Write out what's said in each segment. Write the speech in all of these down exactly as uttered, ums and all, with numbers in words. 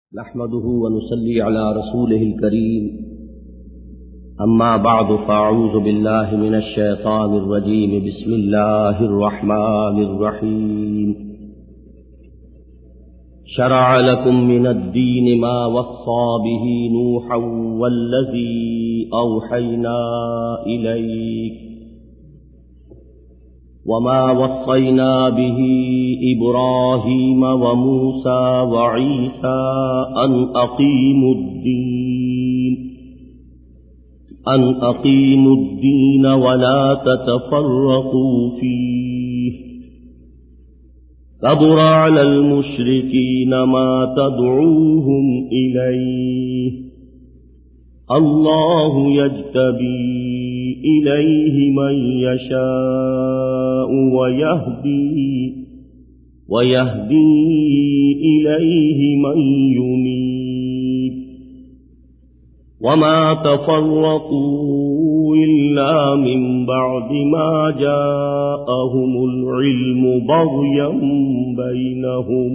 نحمده ونصلي على رسوله الكريم أما بعد فأعوذ بالله من الشيطان الرجيم بسم الله الرحمن الرحيم شرع لكم من الدين ما وصى به نوحا والذي أوحينا إليك وما وصينا به إبراهيم وموسى وعيسى أن أقيموا الدين أن أقيموا الدين ولا تتفرقوا فيه كبر على المشركين ما تدعوهم إليه الله يجتبي إليه من يشاء ويهدي ويهدي إليه من ينيب وما تفرقوا إلا من بعد ما جاءهم العلم بغيا بينهم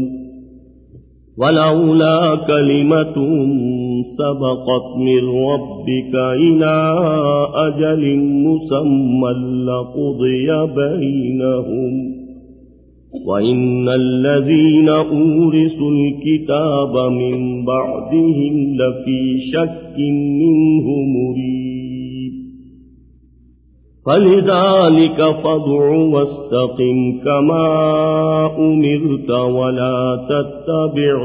ولولا كلمة سبقت من ربك إلى أجل مسمى لقضي بينهم وإن الذين أورثوا الكتاب من بعدهم لفي شك منه مريب فلذلك فادع واستقم كما أمرت ولا تتبع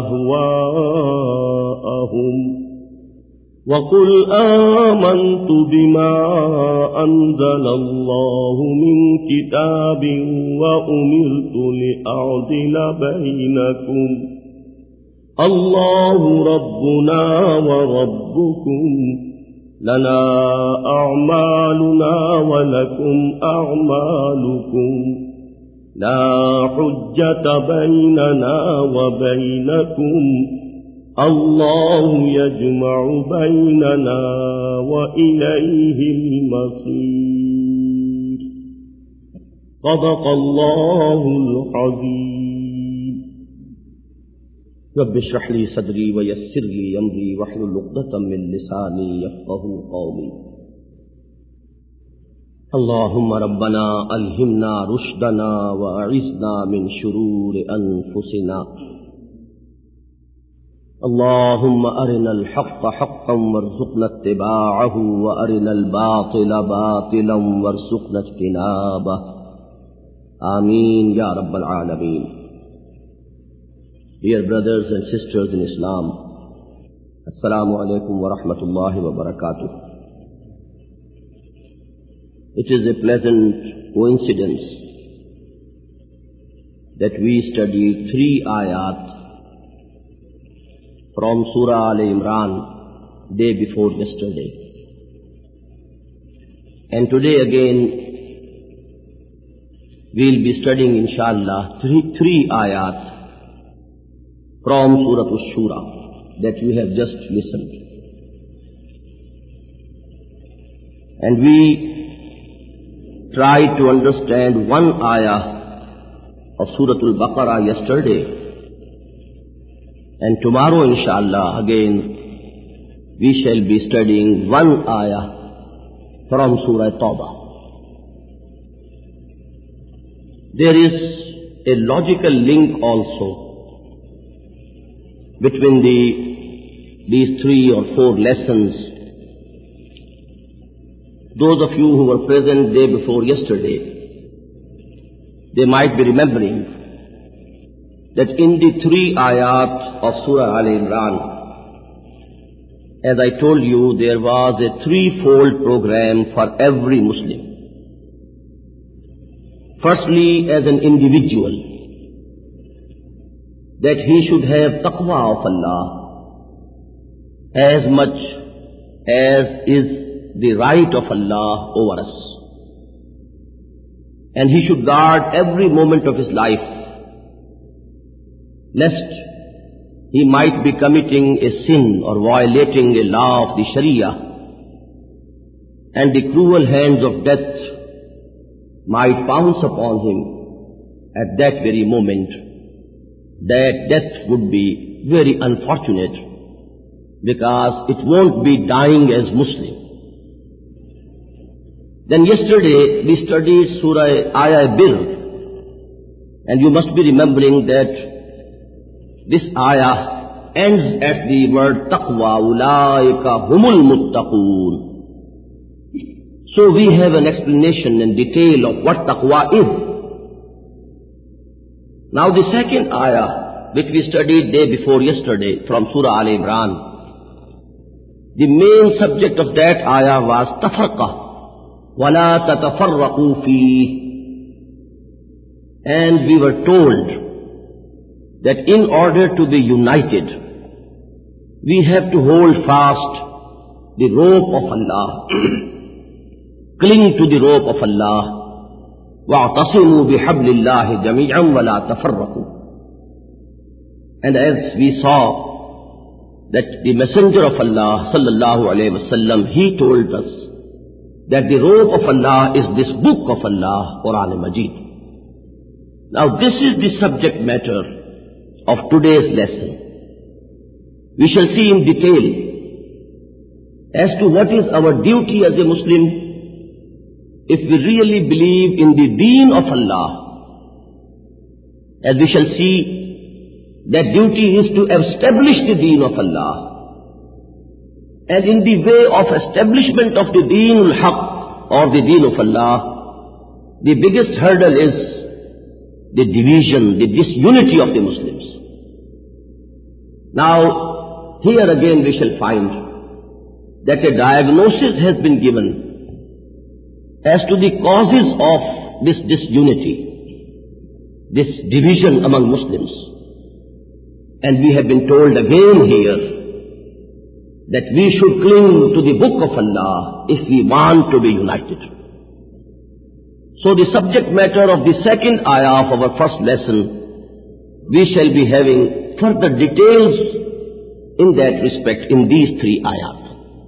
أهواءهم وقل آمنت بما أنزل الله من كتاب وأمرت لأعدل بينكم الله ربنا وربكم لنا أعمالنا ولكم أعمالكم لا حجة بيننا وبينكم الله يجمع بيننا وإليه المصير صدق الله العظيم رب اشرح لي صدري ويسر لي أمري واحلل عقدة من لساني يفقهوا قولي اللهم ربنا ألهمنا رشدنا وأعذنا من شرور أنفسنا اللهم أرنا الحق حقا وارزقنا اتباعه وأرنا الباطل باطلا وارزقنا اجتنابه آمين يا رب العالمين. Dear brothers and sisters in Islam, Assalamu alaikum wa rahmatullahi wa barakatuh. It is a pleasant coincidence that we studied three ayat from Surah Al-Imran day before yesterday. And today again we'll be studying inshallah three, three ayat from Surah Ash-Shura that you have just listened. And we tried to understand one ayah of Surah Al-Baqarah yesterday. And tomorrow, inshallah, again, we shall be studying one ayah from Surah Tawbah. There is a logical link also between the, these three or four lessons. Those of you who were present day before yesterday, they might be remembering that in the three ayat of Surah Al-Imran, as I told you, there was a threefold program for every Muslim. Firstly, as an individual, that he should have taqwa of Allah as much as is the right of Allah over us. And he should guard every moment of his life, lest he might be committing a sin or violating a law of the Sharia, and the cruel hands of death might pounce upon him at that very moment, that death would be very unfortunate because it won't be dying as Muslim. Then yesterday we studied Surah Ayah Bir, and you must be remembering that this ayah ends at the word taqwa, ulaika humul muttaqoon. So we have an explanation and detail of what taqwa is. Now the second ayah, which we studied day before yesterday from Surah Al Imran, the main subject of that ayah was tafarqah, wala tatafarraqu fi. And we were told that in order to be united, we have to hold fast the rope of Allah, cling to the rope of Allah. وَاعْتَصِمُوا بِحَبْلِ اللَّهِ جَمِيعًا وَلَا تَفَرَّقُوا. And as we saw that the Messenger of Allah sallallahu alayhi wa sallam, he told us that the rope of Allah is this book of Allah, Quran Majid. Now this is the subject matter of today's lesson. We shall see in detail as to what is our duty as a Muslim if we really believe in the deen of Allah. As we shall see, that duty is to establish the deen of Allah. And in the way of establishment of the deen al-haq, or the deen of Allah, the biggest hurdle is the division, the disunity of the Muslims. Now, here again we shall find that a diagnosis has been given as to the causes of this disunity, this division among Muslims. And we have been told again here that we should cling to the book of Allah if we want to be united. So the subject matter of the second ayah of our first lesson, we shall be having further details in that respect in these three ayahs.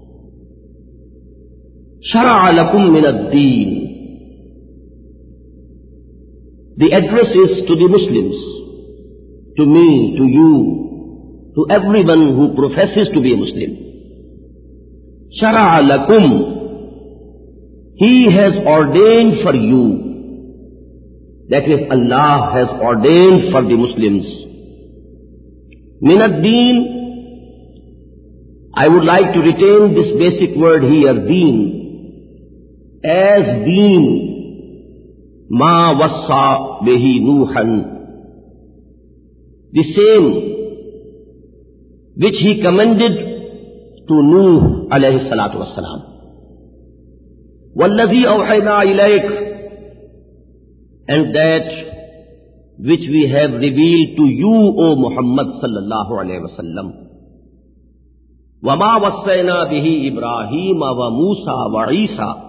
شَرَعَ لَكُم مِّنَ الدِّينِ. The address is to the Muslims, to me, to you, to everyone who professes to be a Muslim. شَرَعَ لَكُم. He has ordained for you, that is, Allah has ordained for the Muslims. مِنَ الدِّينِ. I would like to retain this basic word here, deen, as deen, ma wassa bihi Nuhan, the same which he commended to Nuh alayhi salatu wassalam. Wallazi awhayna ilayk, and that which we have revealed to you, O Muhammad sallallahu alayhi wa sallam. وَمَا وَصَّيْنَا بِهِ إِبْرَاهِيمَ وَمُوسَى وَعِيسَى,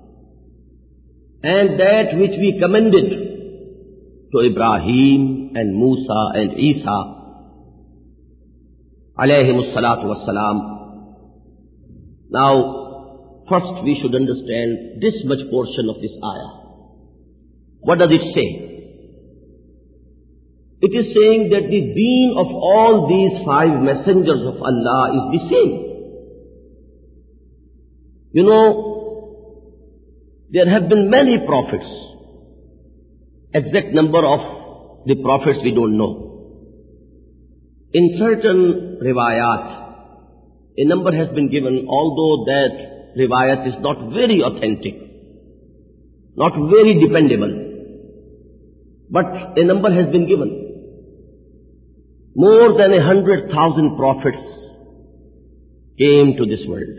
and that which we commended to Ibrahim and Musa and Isa alayhimus salatu wassalam. Now, first we should understand this much portion of this ayah. What does it say? It is saying that the deen of all these five messengers of Allah is the same. You know, there have been many prophets. Exact number of the prophets we don't know. In certain riwayat, a number has been given, although that riwayat is not very authentic, not very dependable, but a number has been given. More than a hundred thousand prophets came to this world.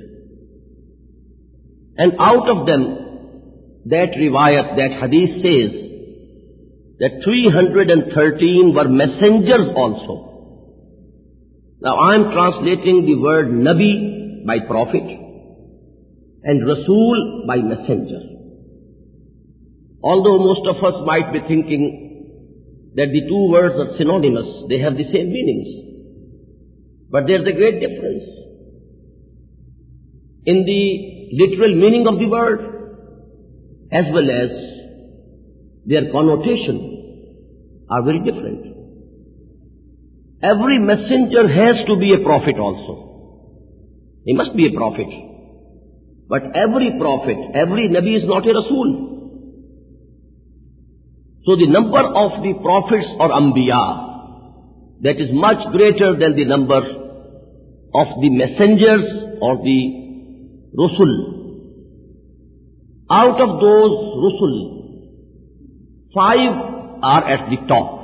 And out of them, that riwayat, that hadith says that three hundred thirteen were messengers also. Now I am translating the word Nabi by prophet and Rasul by messenger. Although most of us might be thinking that the two words are synonymous, they have the same meanings. But there's a great difference. In the literal meaning of the word, as well as their connotation, are very different. every messenger has to be a prophet also. He must be a prophet. But every prophet, every Nabi is not a Rasul. So the number of the prophets or Anbiya, that is much greater than the number of the messengers or the Rusul. Out of those Rusul, five are at the top.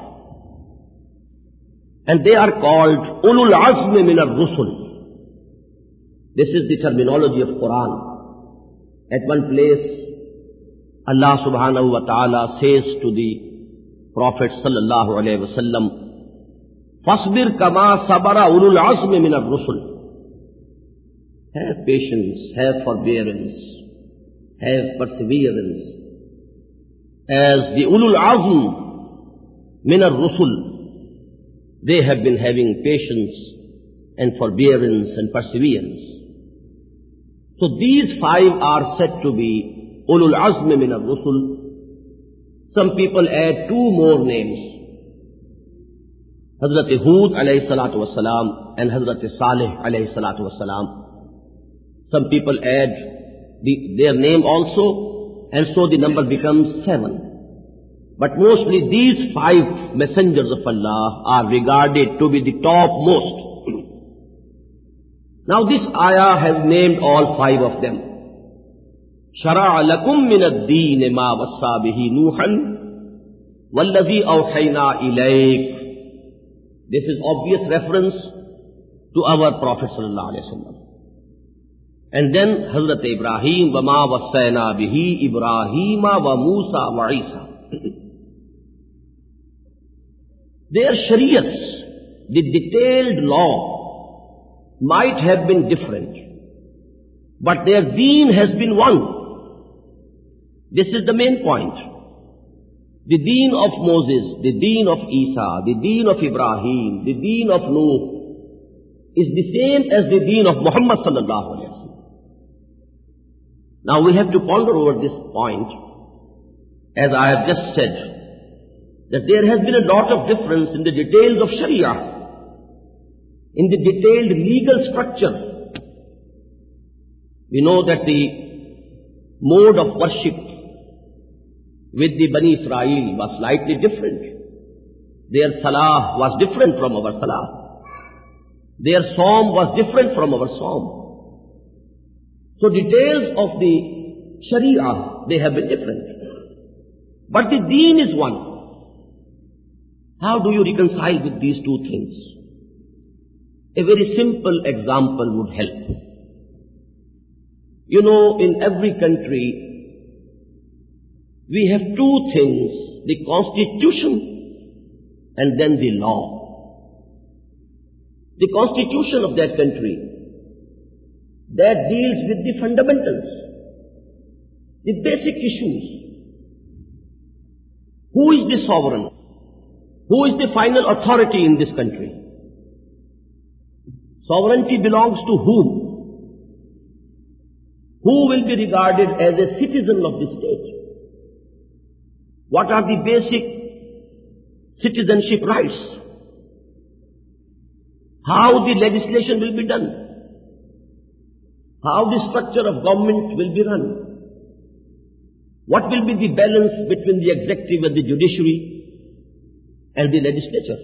And they are called Ulul Azmi min al-Rusul. This is the terminology of Quran. At one place, Allah subhanahu wa ta'ala says to the Prophet sallallahu alayhi wa sallam, "Fasbir kama sabara ulul azmi min ar-rusul." Have patience, have forbearance, have perseverance. As the ulul azm min ar-rusul, they have been having patience and forbearance and perseverance. So these five are said to be Ulul Azmi min al-Rusul. Some people add two more names. Hazrat Hud alayhi salatu wasalam and Hazrat Salih alayhi salatu wasalam. Some people add the, their name also, and so the number becomes seven. But mostly these five messengers of Allah are regarded to be the topmost. Now this ayah has named all five of them. شَرَعَ لَكُم مِّنَ الدِّينِ مَا وَصَّى بِهِ نُوحًا وَالَّذِي أَوْحَيْنَا إِلَيْكَ. This is obvious reference to our Prophet sallallahu alaihi wasallam. And then Hazrat Ibrahim, وَمَا وَصَّيْنَا بِهِ إِبْرَاهِيمَ وَمُوسَى وَعِيسَى. Their shariats, the detailed law, might have been different, but their deen has been one. This is the main point. The deen of Moses, the deen of Isa, the deen of Ibrahim, the deen of Nuh is the same as the deen of Muhammad sallallahu alaihi wasallam. Now we have to ponder over this point, as I have just said, that there has been a lot of difference in the details of Sharia, in the detailed legal structure. We know that the mode of worship with the Bani Israel was slightly different. Their salah was different from our salah. Their psalm was different from our psalm. So details of the Sharia, they have been different. But the deen is one. How do you reconcile with these two things? A very simple example would help. You know, in every country, we have two things, the constitution and then the law. The constitution of that country, that deals with the fundamentals, the basic issues. Who is the sovereign? Who is the final authority in this country? Sovereignty belongs to whom? Who will be regarded as a citizen of the state? What are the basic citizenship rights? How the legislation will be done? How the structure of government will be run? What will be the balance between the executive and the judiciary and the legislature?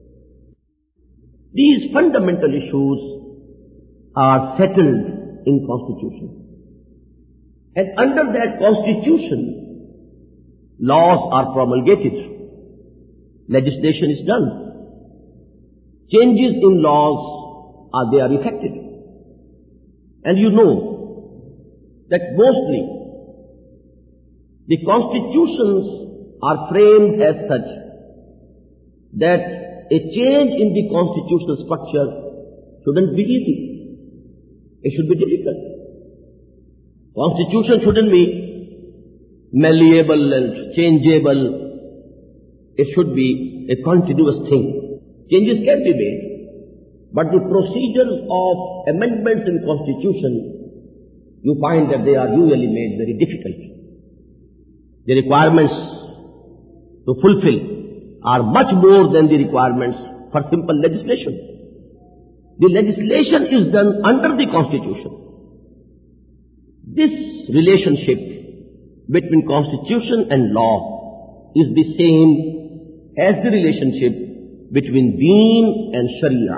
These fundamental issues are settled in Constitution. And under that Constitution, laws are promulgated. Legislation is done. Changes in laws are they are effected. And you know that mostly the constitutions are framed as such that a change in the constitutional structure shouldn't be easy. It should be difficult. Constitution shouldn't be malleable and changeable. It should be a continuous thing. Changes can be made, but the procedures of amendments in Constitution, you find that they are usually made very difficult. The requirements to fulfill are much more than the requirements for simple legislation. The legislation is done under the Constitution. This relationship between Constitution and law is the same as the relationship between Deen and Sharia.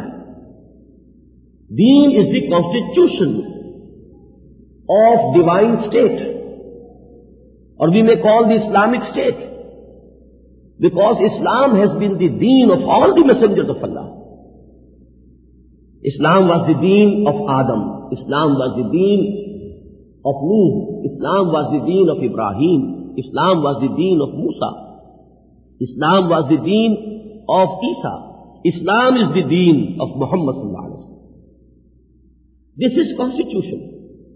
Deen is the constitution of divine state, or we may call the Islamic state, because Islam has been the deen of all the messengers of Allah. Islam was the deen of Adam, Islam was the deen of Nuh, Islam was the deen of Ibrahim, Islam was the deen of Musa, Islam was the deen of Isa, Islam is the deen of Muhammad sallallahu alaihi wasallam. This is constitution.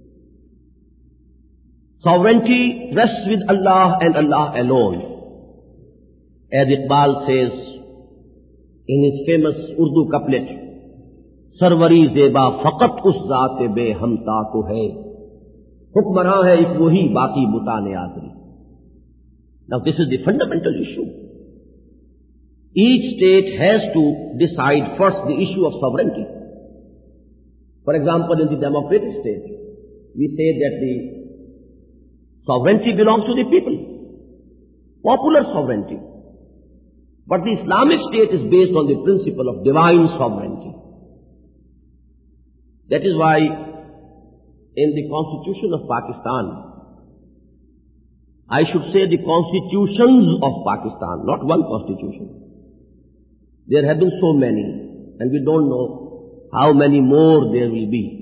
Sovereignty rests with Allah and Allah alone. As Iqbal says in his famous Urdu couplet, Sarwari zeba faqat us zaat be hamta to hai, hukmran hai ek wahi baki butane azri. Now this is the fundamental issue. Each state has to decide first the issue of sovereignty. For example, in the democratic state, we say that the sovereignty belongs to the people, popular sovereignty. But the Islamic state is based on the principle of divine sovereignty. That is why in the Constitution of Pakistan, I should say the constitutions of Pakistan, not one constitution. There have been so many, and we don't know how many more there will be.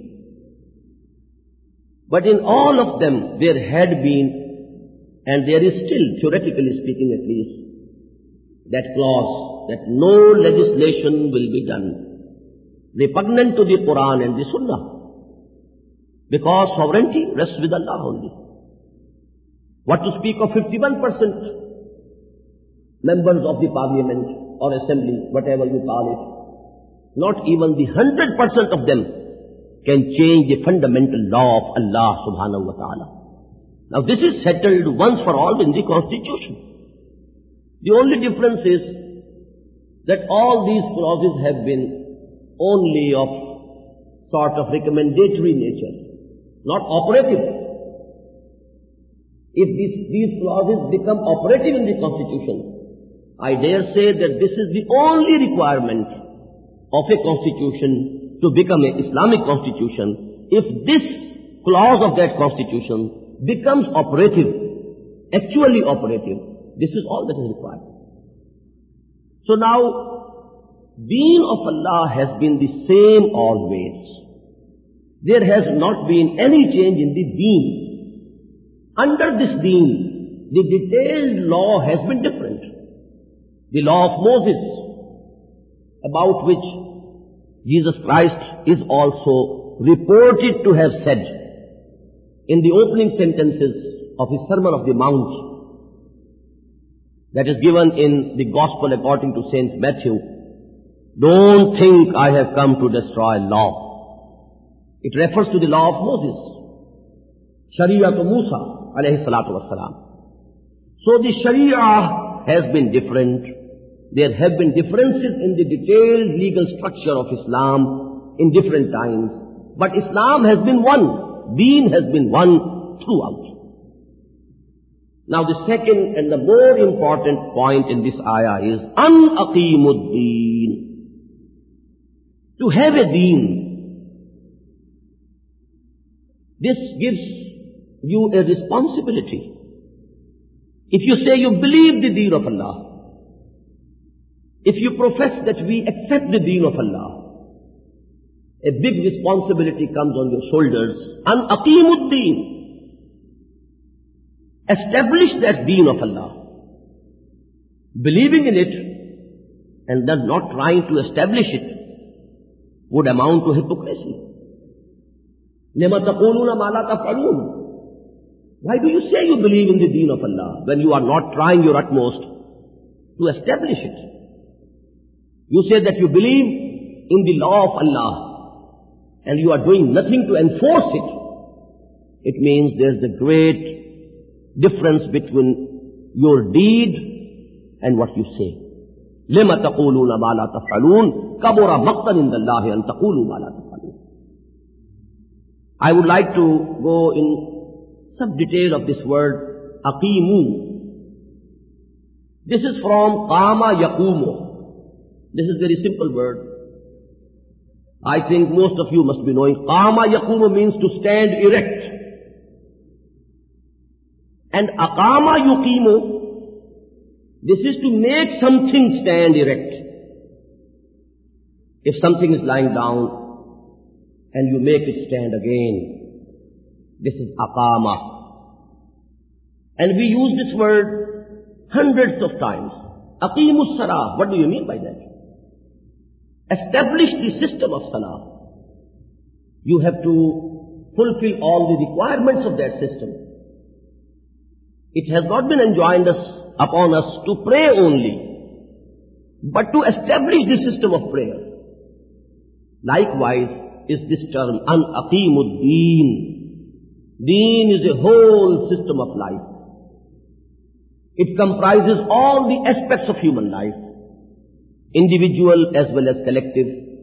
But in all of them, there had been, and there is still, theoretically speaking at least, that clause that no legislation will be done repugnant to the Quran and the Sunnah, because sovereignty rests with Allah only. What to speak of fifty-one percent members of the parliament or assembly, whatever you call it, not even the one hundred percent of them can change the fundamental law of Allah subhanahu wa ta'ala. Now this is settled once for all in the Constitution. The only difference is that all these clauses have been only of sort of recommendatory nature, not operative. If these, these clauses become operative in the Constitution, I dare say that this is the only requirement of a Constitution to become an Islamic Constitution. If this clause of that Constitution becomes operative, actually operative, this is all that is required. So now, Deen of Allah has been the same always. There has not been any change in the Deen. Under this Deen, the detailed law has been different. The law of Moses, about which Jesus Christ is also reported to have said in the opening sentences of his Sermon of the Mount, that is given in the Gospel according to Saint Matthew. Don't think I have come to destroy law. It refers to the law of Moses, Sharia to Musa alayhi salatu wassalam. So the Sharia has been different. There have been differences in the detailed legal structure of Islam in different times. But Islam has been one. Deen has been one throughout. Now the second and the more important point in this ayah is an aqimud deen. To have a deen, this gives you a responsibility. If you say you believe the deen of Allah, if you profess that we accept the deen of Allah, a big responsibility comes on your shoulders. An aqimud deen. Establish that deen of Allah. Believing in it and then not trying to establish it would amount to hypocrisy. لِمَ تَقُولُونَ مَا لَا تَفْعَلُونَ. Why do you say you believe in the deen of Allah when you are not trying your utmost to establish it? You say that you believe in the law of Allah and you are doing nothing to enforce it. It means there's a great difference between your deed and what you say. لِمَ تَقُولُونَ مَا لَا تَفْعَلُونَ كَبُرَ مَقْتًا عِندَ اللَّهِ أَن تَقُولُوا مَا لَا تَفْعَلُونَ. I would like to go in some detail of this word, aqimu. This is from qama yaqumu. This is a very simple word. I think most of you must be knowing. Qama yaqumu means to stand erect. And aqama yuqimu, this is to make something stand erect. If something is lying down and you make it stand again, this is aqama. And we use this word hundreds of times. Aqimus salah. What do you mean by that? Establish the system of salah. You have to fulfill all the requirements of that system. It has not been enjoined us, upon us to pray only, but to establish the system of prayer. Likewise is this term, an aqimud deen. Deen is a whole system of life. It comprises all the aspects of human life, individual as well as collective,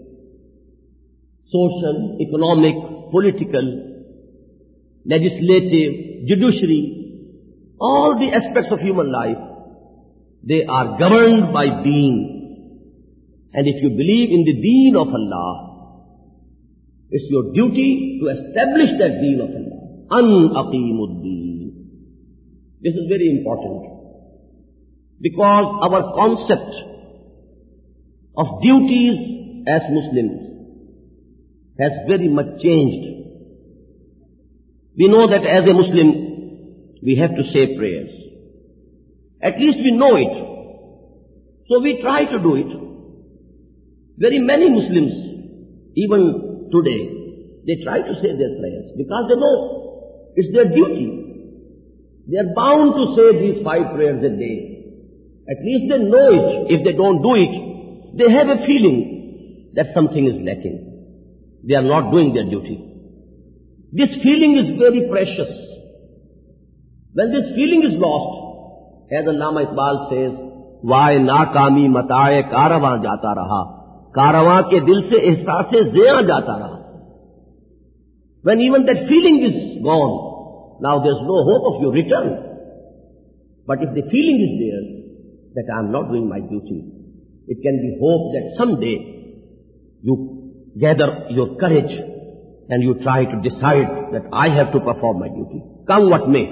social, economic, political, legislative, judiciary, all the aspects of human life, they are governed by deen. And if you believe in the deen of Allah, it's your duty to establish that deen of Allah. An aqimud deen. This is very important, because our concept of duties as Muslims has very much changed. We know that as a Muslim, we have to say prayers. At least we know it. So we try to do it. Very many Muslims, even today, they try to say their prayers because they know it's their duty. They are bound to say these five prayers a day. At least they know it. If they don't do it, they have a feeling that something is lacking. They are not doing their duty. This feeling is very precious. When this feeling is lost, as Allama Iqbal says, "Why nakami mataye karavan jata raha, karavan ke dil se ehsaas-e zaya jata raha." When even that feeling is gone, now there's no hope of your return. But if the feeling is there that I am not doing my duty, it can be hope that someday you gather your courage and you try to decide that I have to perform my duty, come what may.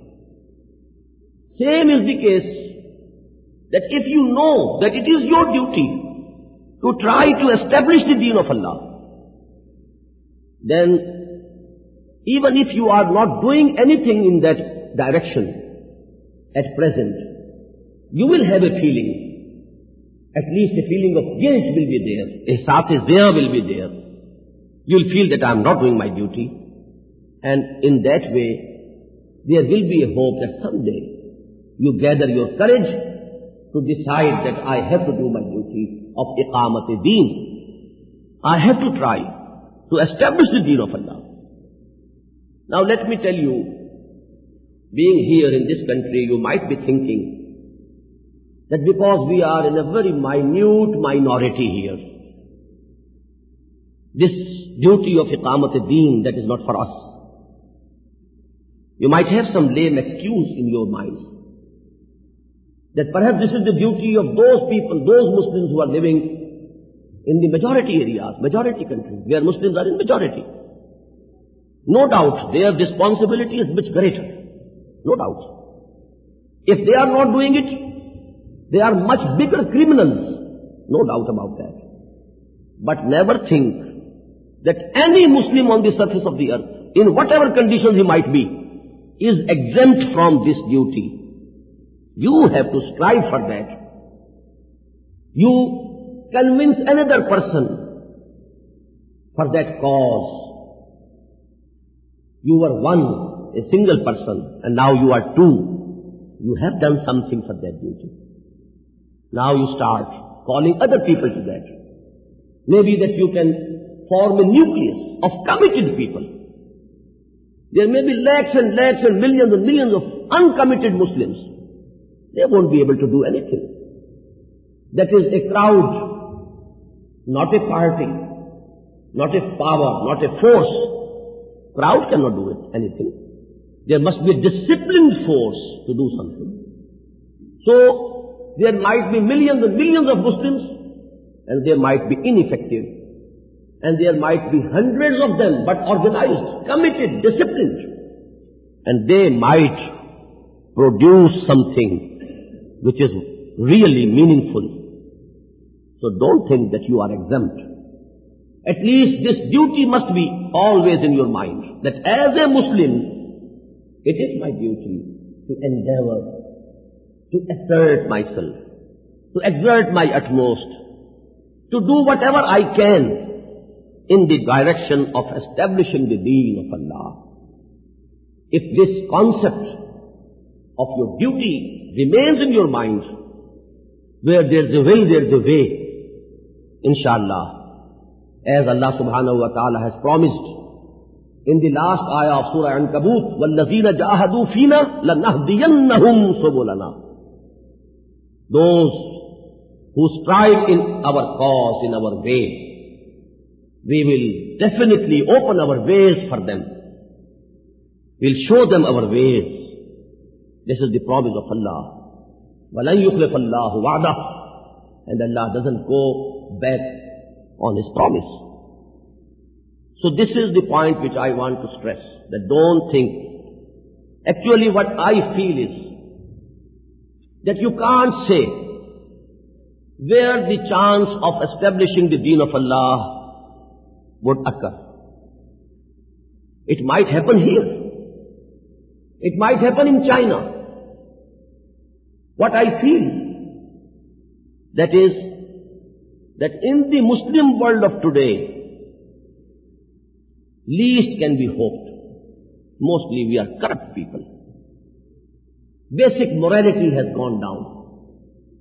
Same is the case that if you know that it is your duty to try to establish the deen of Allah, then even if you are not doing anything in that direction at present, you will have a feeling, at least a feeling of guilt will be there, ihsaas-e-zaya will be there. You'll feel that I am not doing my duty, and in that way, there will be a hope that someday you gather your courage to decide that I have to do my duty of iqamat-e-deen. I have to try to establish the deen of Allah. Now let me tell you, being here in this country, you might be thinking that because we are in a very minute minority here, this duty of iqamat-e-deen, that is not for us. You might have some lame excuse in your mind that perhaps this is the duty of those people, those Muslims who are living in the majority areas, majority countries, where Muslims are in majority. No doubt, their responsibility is much greater. No doubt. If they are not doing it, they are much bigger criminals. No doubt about that. But never think that any Muslim on the surface of the earth, in whatever conditions he might be, is exempt from this duty. You have to strive for that. You convince another person for that cause. You were one, a single person, and now you are two. You have done something for that duty. Now you start calling other people to that. Maybe that you can form a nucleus of committed people. There may be lakhs and lakhs and millions and millions of uncommitted Muslims. They won't be able to do anything. that is a crowd, not a party, not a power, not a force. Crowd cannot do it, anything. There must be a disciplined force to do something. So, there might be millions and millions of Muslims, and they might be ineffective. And there might be hundreds of them, but organized, committed, disciplined. And they might produce something which is really meaningful. So don't think that you are exempt. At least this duty must be always in your mind, that as a Muslim, it is my duty to endeavor, to assert myself, to exert my utmost, to do whatever I can in the direction of establishing the deen of Allah. If this concept of your duty remains in your mind, where there's a will, there's a way, inshallah, as Allah subhanahu wa ta'ala has promised in the last ayah of Surah Ankabut, وَالَّذِينَ جَاهَدُوا فِينَا لَنَهْدِيَنَّهُمْ سُبُلَنَا. Those who strive in our cause, in our way, we will definitely open our ways for them. We'll show them our ways. This is the promise of Allah. وَلَنْ يُخْلِفَ اللَّهُ وَعْدَهُ. And Allah doesn't go back on His promise. So this is the point which I want to stress, that don't think. Actually what I feel is that you can't say where the chance of establishing the deen of Allah would occur. It might happen here. It might happen in China. What I feel, that is, that in the Muslim world of today, least can be hoped. Mostly we are corrupt people. Basic morality has gone down.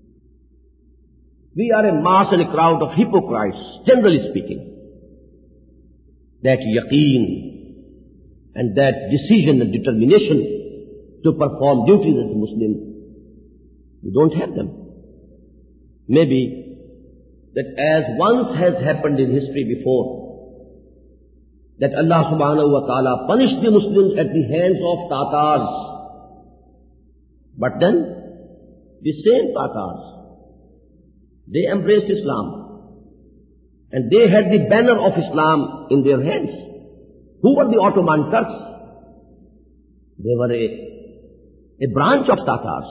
We are a mass and a crowd of hypocrites, generally speaking. That yaqeen and that decision and determination to perform duties as a Muslim, we don't have them. Maybe that as once has happened in history before, that Allah subhanahu wa ta'ala punished the Muslims at the hands of Tatars. But then, the same Tatars, they embraced Islam. And they had the banner of Islam in their hands. Who were the Ottoman Turks? They were a, a branch of Tatars.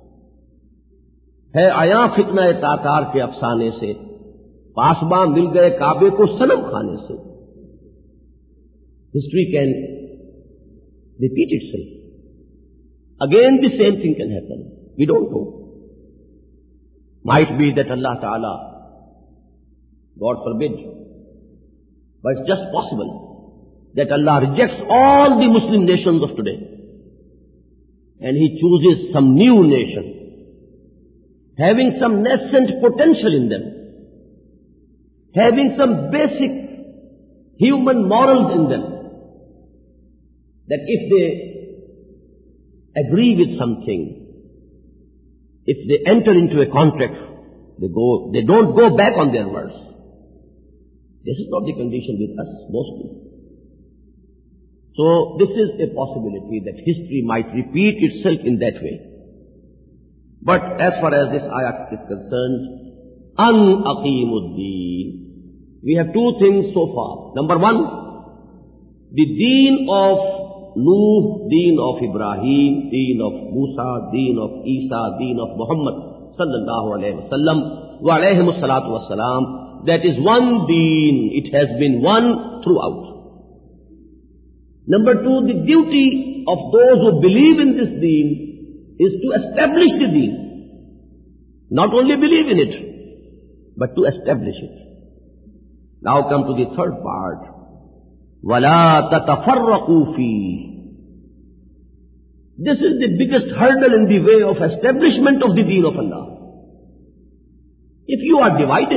है आया फितना Tatar के अफसाने से, पासबा मिल गए काबे को सनम खाने से. History can repeat itself. Again the same thing can happen. We don't know. Might be that Allah Ta'ala, God forbid, but it's just possible that Allah rejects all the Muslim nations of today and He chooses some new nation having some nascent potential in them, having some basic human morals in them, that if they agree with something, if they enter into a contract, they go, they don't go back on their words. This is not the condition with us, mostly. So, this is a possibility that history might repeat itself in that way. But as far as this ayah is concerned, an aqimuddin. We have two things so far. Number one, the deen of Nuh, deen of Ibrahim, deen of Musa, deen of Isa, deen of Muhammad sallallahu alayhi wa sallam wa alayhimus salatu wa salam. That is one deen. It has been one throughout. Number two, the duty of those who believe in this deen is to establish the deen. Not only believe in it, but to establish it. Now come to the third part. وَلَا تَتَفَرَّقُوا فِيهِ. This is the biggest hurdle in the way of establishment of the deen of Allah. If you are divided,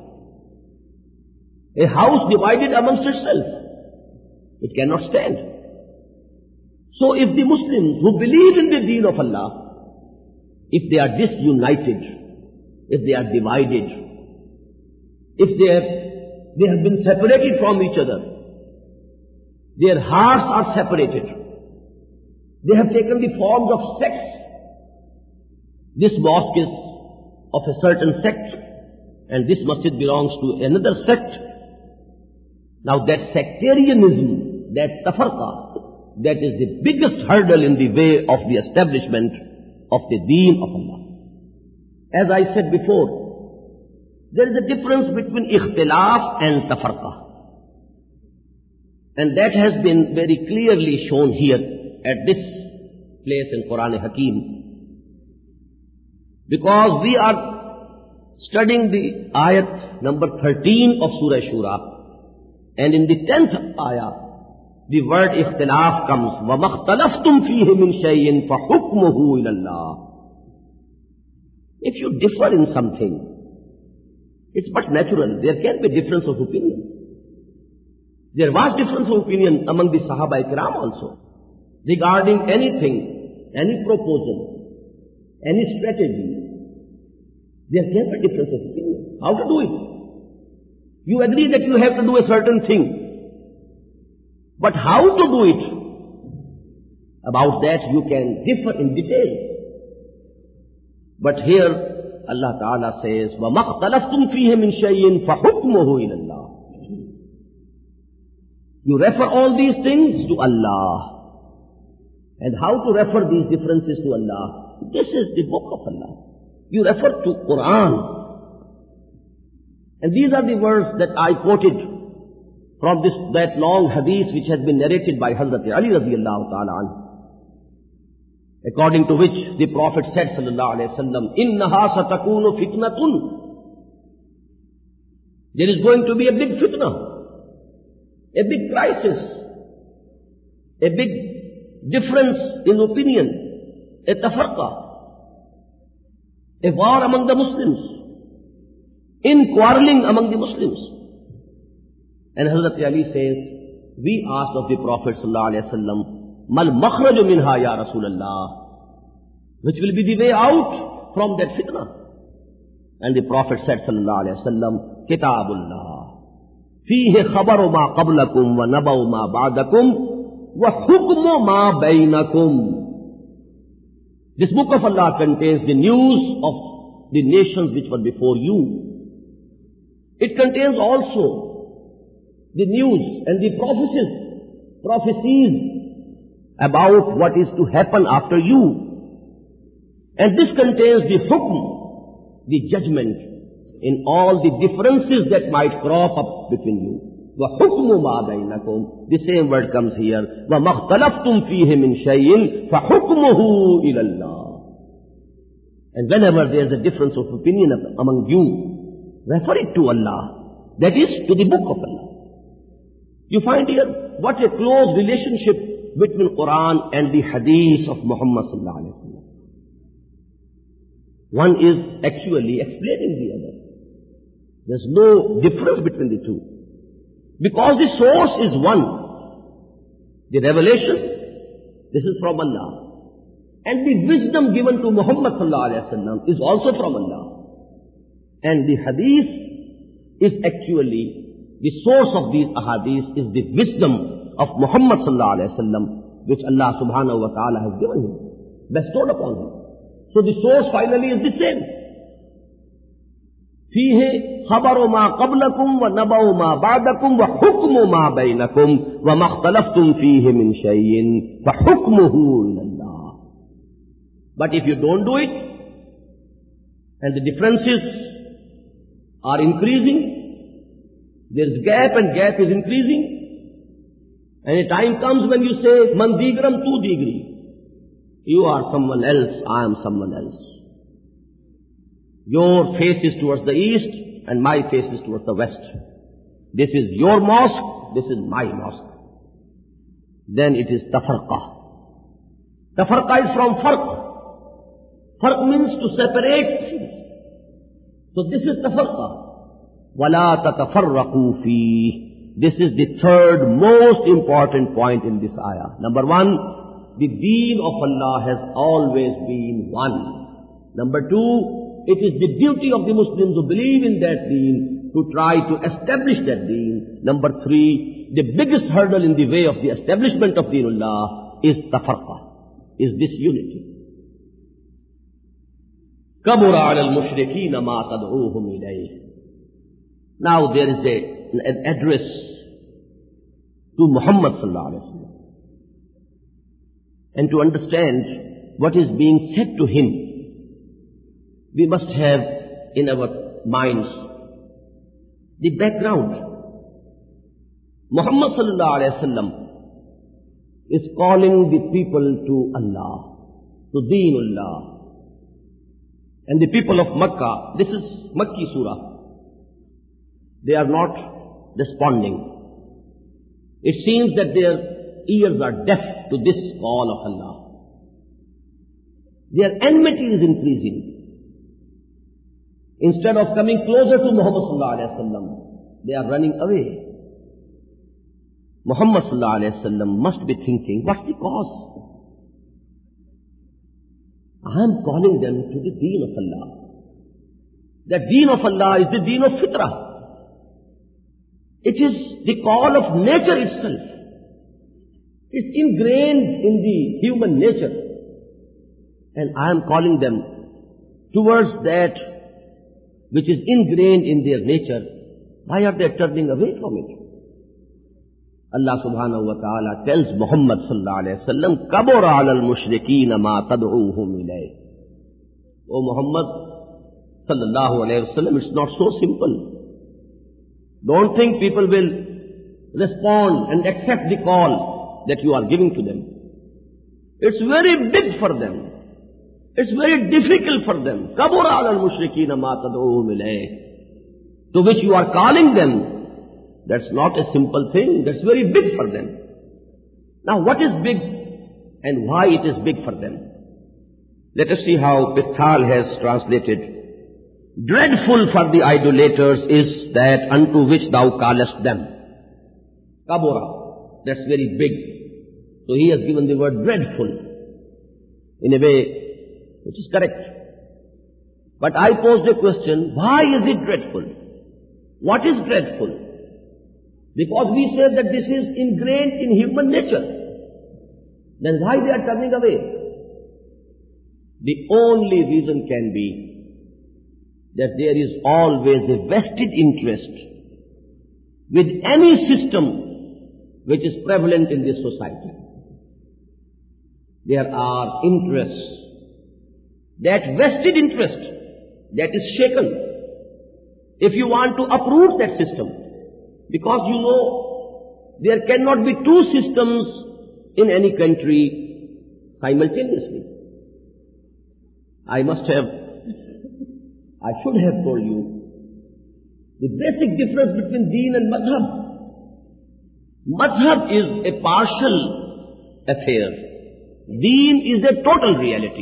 a house divided amongst itself, it cannot stand. So if the Muslims who believe in the deen of Allah, if they are disunited, if they are divided, if they have, they have been separated from each other, their hearts are separated, they have taken the forms of sects. This mosque is of a certain sect, and this masjid belongs to another sect. Now that sectarianism, that tafarqa, that is the biggest hurdle in the way of the establishment of the deen of Allah. As I said before, there is a difference between ikhtilaf and tafarqa. And that has been very clearly shown here at this place in Quran Hakim. Because we are studying the ayat number thirteen of Surah Shura. And in the tenth ayah, the word ikhtilaf comes. وَمَا اخْتَلَفْتُمْ فِيهِ مِنْ شَيْءٍ فَحُكْمُهُ إِلَى اللَّهِ. If you differ in something, it's but natural. There can be difference of opinion. There was difference of opinion among the Sahaba Ikram also. Regarding anything, any proposal, any strategy, there can be difference of opinion. How to do it? You agree that you have to do a certain thing. But how to do it? About that you can differ in detail. But here Allah Ta'ala says, وَمَا اخْتَلَفْتُمْ فِيهِ مِنْ شَيْءٍ فَحُكْمُهُ إِلَى اللَّهِ. You refer all these things to Allah. And how to refer these differences to Allah? This is the book of Allah. You refer to Quran. And these are the words that I quoted from this, that long hadith which has been narrated by Hazrat Ali radiyallahu ta'ala anhu. According to which the Prophet said sallallahu alayhi wa sallam, إِنَّهَا سَتَكُونُ فِتْنَةٌ. There is going to be a big fitna, a big crisis, a big difference in opinion, a tafarqa, a war among the Muslims, in quarreling among the Muslims. And Hazrat Ali says, we asked of the Prophet sallallahu alayhi wa sallam, Mal makhraju minha ya Rasulallah, which will be the way out from that fitna? And the Prophet said sallallahu alayhi wa sallam, Kitabullah, fihi khabaru ma qablakum wa nabau ma ba'dakum wa hukmu ma bainakum. This book of Allah contains the news of the nations which were before you. It contains also the news and the prophecies, prophecies about what is to happen after you. And this contains the hukm, the judgment in all the differences that might crop up between you. وَحُكْمُ مَا بَيْنَكُمْ. The same word comes here. وَمَا اخْتَلَفْتُمْ فِيهِ مِنْ شَيْءٍ فَحُكْمُهُ إِلَى اللَّهِ. And whenever there is a difference of opinion among you, refer it to Allah. That is, to the book of Allah. You find here what a close relationship between Quran and the hadith of Muhammad sallallahu alaihi wasallam. One is actually explaining the other. There's no difference between the two. Because the source is one. The revelation, this is from Allah. And the wisdom given to Muhammad sallallahu alaihi wasallam is also from Allah. And the hadith is actually, the source of these ahadith is the wisdom of Muhammad sallallahu alaihi wasallam, which Allah subhanahu wa ta'ala has given him, bestowed upon him. So the source finally is the same. فيه خبر ما قبلكم ونبأ ما بعدكم وحكم ما بينكم وما اختلفتم فيه من شيء فحكمه إلى الله. But if you don't do it, and the differences are increasing, there's gap and gap is increasing, and a time comes when you say, man digram tu digri. You are someone else, I am someone else. Your face is towards the east, and my face is towards the west. This is your mosque, this is my mosque. Then it is tafarqa. Tafarqa is from farq. Farq means to separate things. So this is tafarqa. وَلَا تَتَفَرَّقُوا فِيهِ. This is the third most important point in this ayah. Number one, the deen of Allah has always been one. Number two, it is the duty of the Muslims who believe in that deen to try to establish that deen. Number three, the biggest hurdle in the way of the establishment of Deenullah is tafarqa, is this unity. كَبُرَ عَلَى الْمُشْرِكِينَ مَا تَدْعُوهُمْ إِلَيْهِ. Now there is a, an address to Muhammad sallallahu alaihi wasallam. And to understand what is being said to him, we must have in our minds the background. Muhammad sallallahu alaihi wasallam is calling the people to Allah, to Deenullah. And the people of Makkah, this is Makki surah, they are not responding. It seems that their ears are deaf to this call of Allah. Their enmity is increasing. Instead of coming closer to Muhammad sallallahu alaihi wasallam, they are running away. Muhammad sallallahu alaihi wasallam must be thinking, what's the cause? I am calling them to the deen of Allah. The deen of Allah is the deen of fitrah. It is the call of nature itself. It's ingrained in the human nature. And I am calling them towards that which is ingrained in their nature. Why are they turning away from it? Allah subhanahu wa ta'ala tells Muhammad sallallahu alayhi wa sallam, كَبُرَ عَلَى الْمُشْرِكِينَ مَا تَدْعُوهُمْ إِلَيْهِ. O Muhammad sallallahu alayhi wa sallam, it's not so simple. Don't think people will respond and accept the call that you are giving to them. It's very big for them. It's very difficult for them. كَبُرَ عَلَى الْمُشْرِكِينَ مَا تَدْعُوهُمْ إِلَيْهِ. To which you are calling them. That's not a simple thing. That's very big for them. Now what is big and why it is big for them? Let us see how Pithal has translated. Dreadful for the idolaters is that unto which thou callest them. Kabura. That's very big. So he has given the word dreadful in a way which is correct. But I posed a question, why is it dreadful? What is dreadful? Because we say that this is ingrained in human nature. Then why they are turning away? The only reason can be that there is always a vested interest with any system which is prevalent in this society. There are interests. That vested interest that is shaken. If you want to uproot that system, because you know, there cannot be two systems in any country simultaneously. I must have, I should have told you, the basic difference between deen and madhab. Madhab is a partial affair. Deen is a total reality.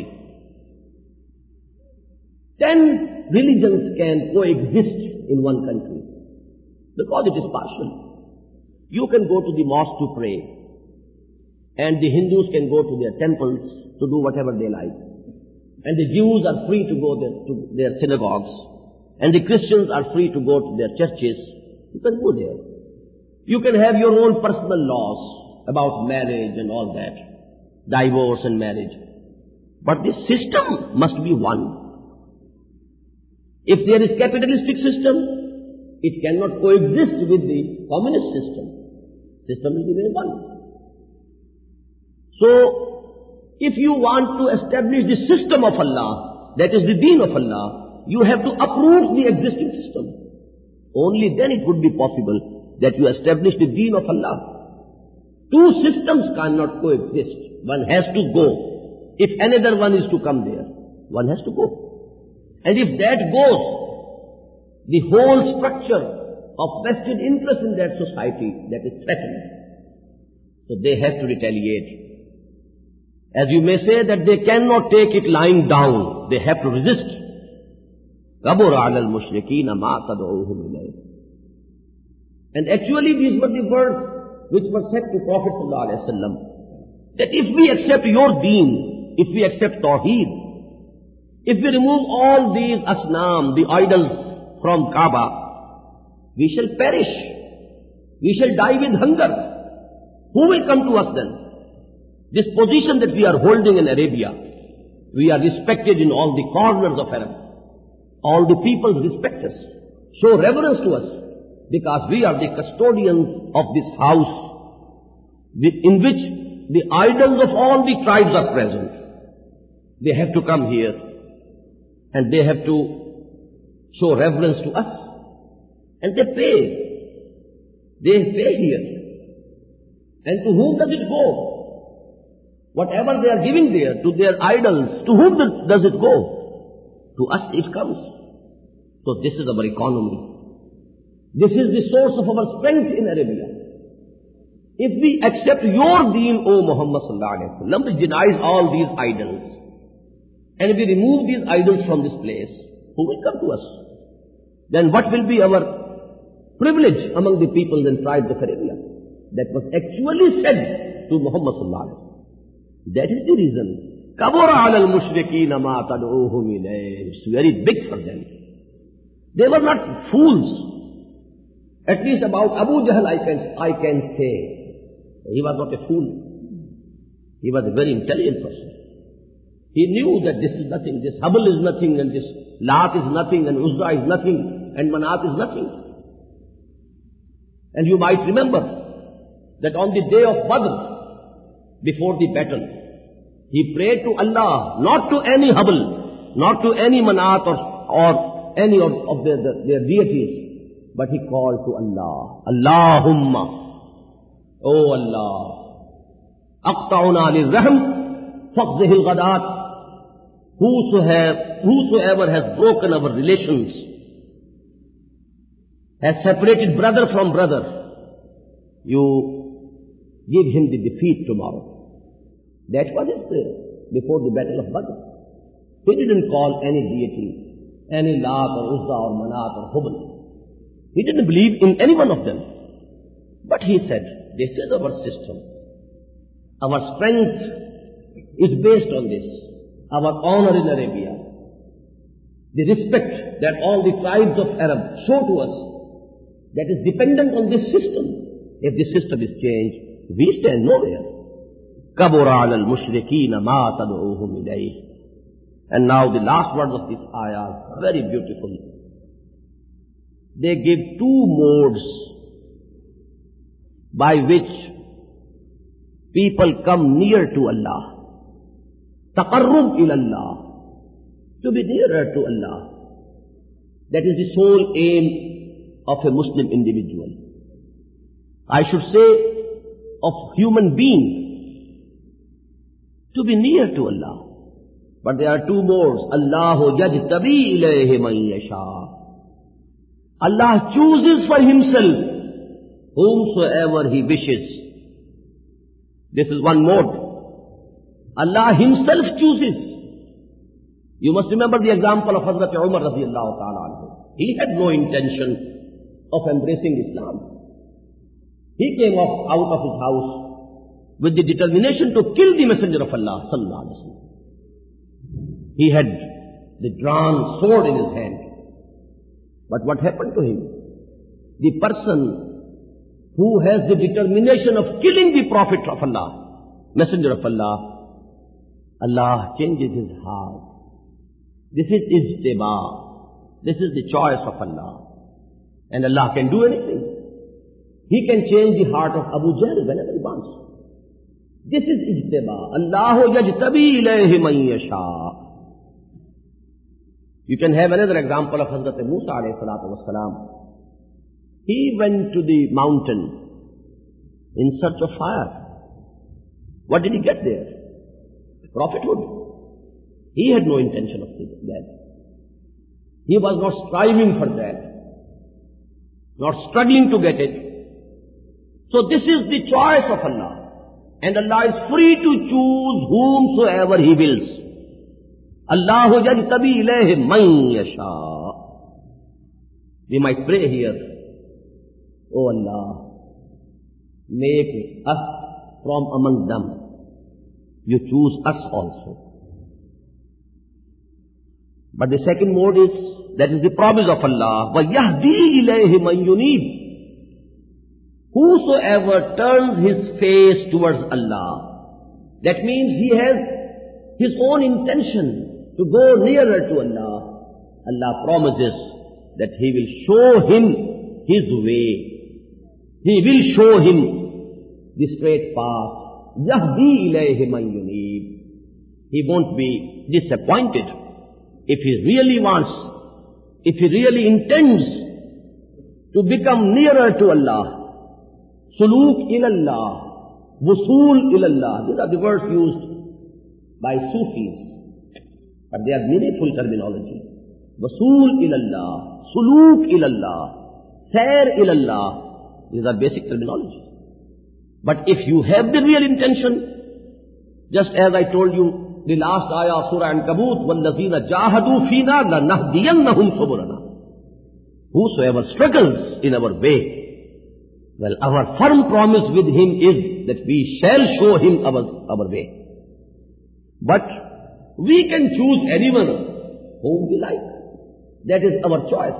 Ten religions can coexist in one country. Because it is partial. You can go to the mosque to pray, and the Hindus can go to their temples to do whatever they like. And the Jews are free to go there, to their synagogues, and the Christians are free to go to their churches. You can go there. You can have your own personal laws about marriage and all that, divorce and marriage. But the system must be one. If there is capitalistic system, it cannot coexist with the communist system. System will be very one. So, if you want to establish the system of Allah, that is the deen of Allah, you have to uproot the existing system. Only then it would be possible that you establish the deen of Allah. Two systems cannot coexist. One has to go. If another one is to come there, one has to go. And if that goes, the whole structure of vested interest in that society, that is threatened. So they have to retaliate. As you may say that they cannot take it lying down, they have to resist. كَبُرَ عَلَى الْمُشْرِكِينَ مَا تَدْعُوهُمْ إِلَيْهِ. And actually these were the words which were said to Prophet ﷺ, that if we accept your deen, if we accept Tawheed, If we remove all these asnam, the idols from Kaaba, we shall perish. We shall die with hunger. Who will come to us then? This position that we are holding in Arabia, we are respected in all the corners of Arab. All the people respect us, show reverence to us, because we are the custodians of this house in which the idols of all the tribes are present. They have to come here and they have to show reverence to us. And they pay. They pay here. And to whom does it go? Whatever they are giving there to their idols, to whom does it go? To us it comes. So this is our economy. This is the source of our strength in Arabia. If we accept your deen, O Muhammad sallallahu alaihi wasallam, which denies all these idols, and we remove these idols from this place, who will come to us? Then what will be our privilege among the peoples and tribes of Arabia? That was actually said to Muhammad sallallahu alaihi wasallam. That is the reason. Kabura ala al-mushrikeen ma tad'uhum ilayh. It's very big for them. They were not fools. At least about Abu Jahl I can, I can say. He was not a fool. He was a very intelligent person. He knew that this is nothing, this Hubble is nothing, and this Lat is nothing, and Uzza is nothing, and Manat is nothing. And you might remember that on the day of Badr, before the battle, he prayed to Allah, not to any Hubble, not to any Manat or, or any of, of their, their, their deities, but he called to Allah. Allahumma, O Allah, aqta'una lil-rahm, faqzihil ghadat. Whosoever, whosoever has broken our relations, has separated brother from brother, you give him the defeat tomorrow. That was his prayer before the battle of Badr. He didn't call any deity, any Lat or Uzza or Manat or Hubal. He didn't believe in any one of them. But he said, this is our system. Our strength is based on this. Our honor in Arabia. The respect that all the tribes of Arab show to us, that is dependent on this system. If this system is changed, we stand nowhere. كَبُرَ عَلَى الْمُشْرِكِينَ مَا تَدْعُوهُمْ إِلَيْهِ. And now the last words of this ayah, very beautiful. They give two modes by which people come near to Allah. Taqarrub ila Allah. To be nearer to Allah. That is the sole aim of a Muslim individual. I should say of human beings. To be near to Allah. But there are two modes. Allahu yajtabi ilayhi man yasha. Allah chooses for himself whomsoever he wishes. This is one mode. Allah himself chooses. You must remember the example of Hazrat Umar radiyallahu ta'ala anhu. He had no intention of embracing Islam. He came off out of his house with the determination to kill the Messenger of Allah sallallahu alaihi wasallam. He had the drawn sword in his hand. But what happened to him? The person who has the determination of killing the Prophet of Allah, Messenger of Allah, Allah changes his heart. This is ijtiba. This is the choice of Allah. And Allah can do anything. He can change the heart of Abu Jahl whenever he wants. This is ijtiba. Allahu yajtabi ilayhi man yasha. You can have another example of Hazrat Musa alayhi salatu wasalam. He went to the mountain in search of fire. What did he get there? Prophethood. He had no intention of that. He was not striving for that. Not struggling to get it. So this is the choice of Allah. And Allah is free to choose whomsoever He wills. Allahu yajtabi ilayhi man yasha. We might pray here, O Allah, make us from among them. You choose us also. But the second mode is, that is the promise of Allah, وَيَهْدِي إِلَيْهِ مَنْ يُنِيبُ. Whosoever turns his face towards Allah, that means he has his own intention to go nearer to Allah. Allah promises that He will show him His way. He will show him the straight path. يَهْدِي إِلَيْهِ مَنْ يُنِيبُ. He won't be disappointed if he really wants, if he really intends to become nearer to Allah. Suluk ilallah, wusul ilallah. These are the words used by Sufis, but they are meaningful terminology. Wusul ilallah, suluk ilallah, sair ilallah. These are basic terminology. But if you have the real intention, just as I told you, the last ayah of Surah Ankabut, وَالَّذِينَ جَاهَدُوا فِينَا لَنَهْدِيَنَّهُمْ سُبُلَنَا. Whosoever struggles in our way, well, our firm promise with him is that we shall show him our, our way. But we can choose anyone whom we like. That is our choice.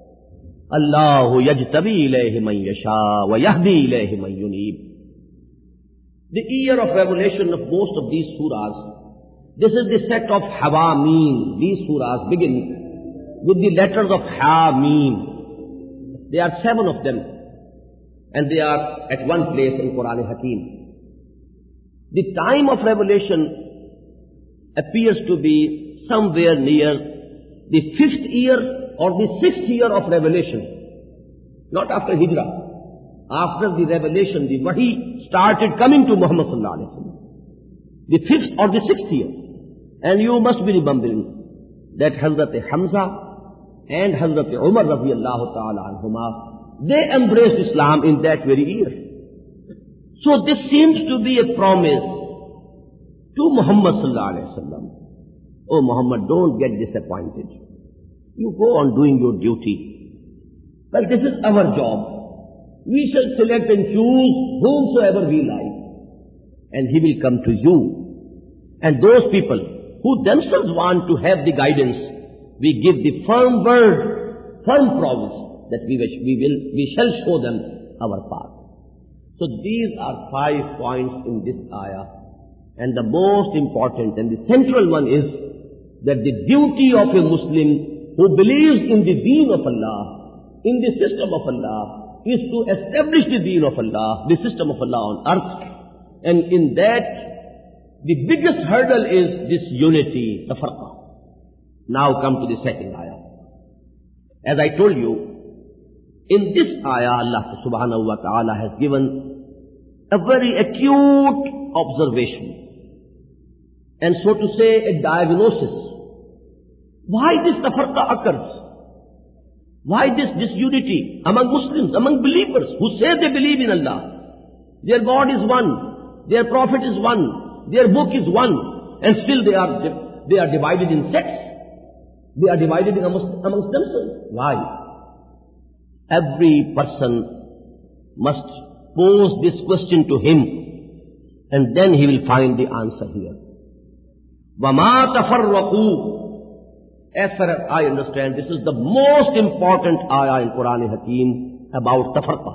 Allahu yajtabi ilayhi man yasha wa yahdi ilayhi man yunib. The year of revelation of most of these surahs, this is the set of Hawamim. These surahs begin with the letters of Hamim. There are seven of them, and they are at one place in Quran Hakim. The time of revelation appears to be somewhere near the fifth year or the sixth year of revelation, not after Hijrah. After the revelation, the Wahi started coming to Muhammad sallallahu alaihi wasallam. The fifth or the sixth year. And you must be remembering that Hazrat Hamza and Hazrat Umar radiyallahu ta'ala anhuma, they embraced Islam in that very year. So this seems to be a promise to Muhammad sallallahu alaihi wasallam. Oh Muhammad, don't get disappointed. You go on doing your duty. Well, this is our job. We shall select and choose whomsoever we like, and he will come to you. And those people who themselves want to have the guidance, we give the firm word, firm promise that we will, we will, we shall show them our path. So these are five points in this ayah, and the most important and the central one is that the duty of a Muslim who believes in the deen of Allah, in the system of Allah, is to establish the deen of Allah, the system of Allah on earth. And in that, the biggest hurdle is this unity, the farqa. Now come to the second ayah. As I told you, in this ayah, Allah subhanahu wa ta'ala has given a very acute observation, and so to say, a diagnosis. Why this tafarqa occurs? Why this disunity among Muslims, among believers who say they believe in Allah? Their God is one, their Prophet is one, their book is one, and still they are they are divided in sects. They are divided in amongst, amongst themselves. Why? Every person must pose this question to him, and then he will find the answer here. وَمَا تَفَرَّقُوا. As far as I understand, this is the most important ayah in Quran Hakim about tafarqa.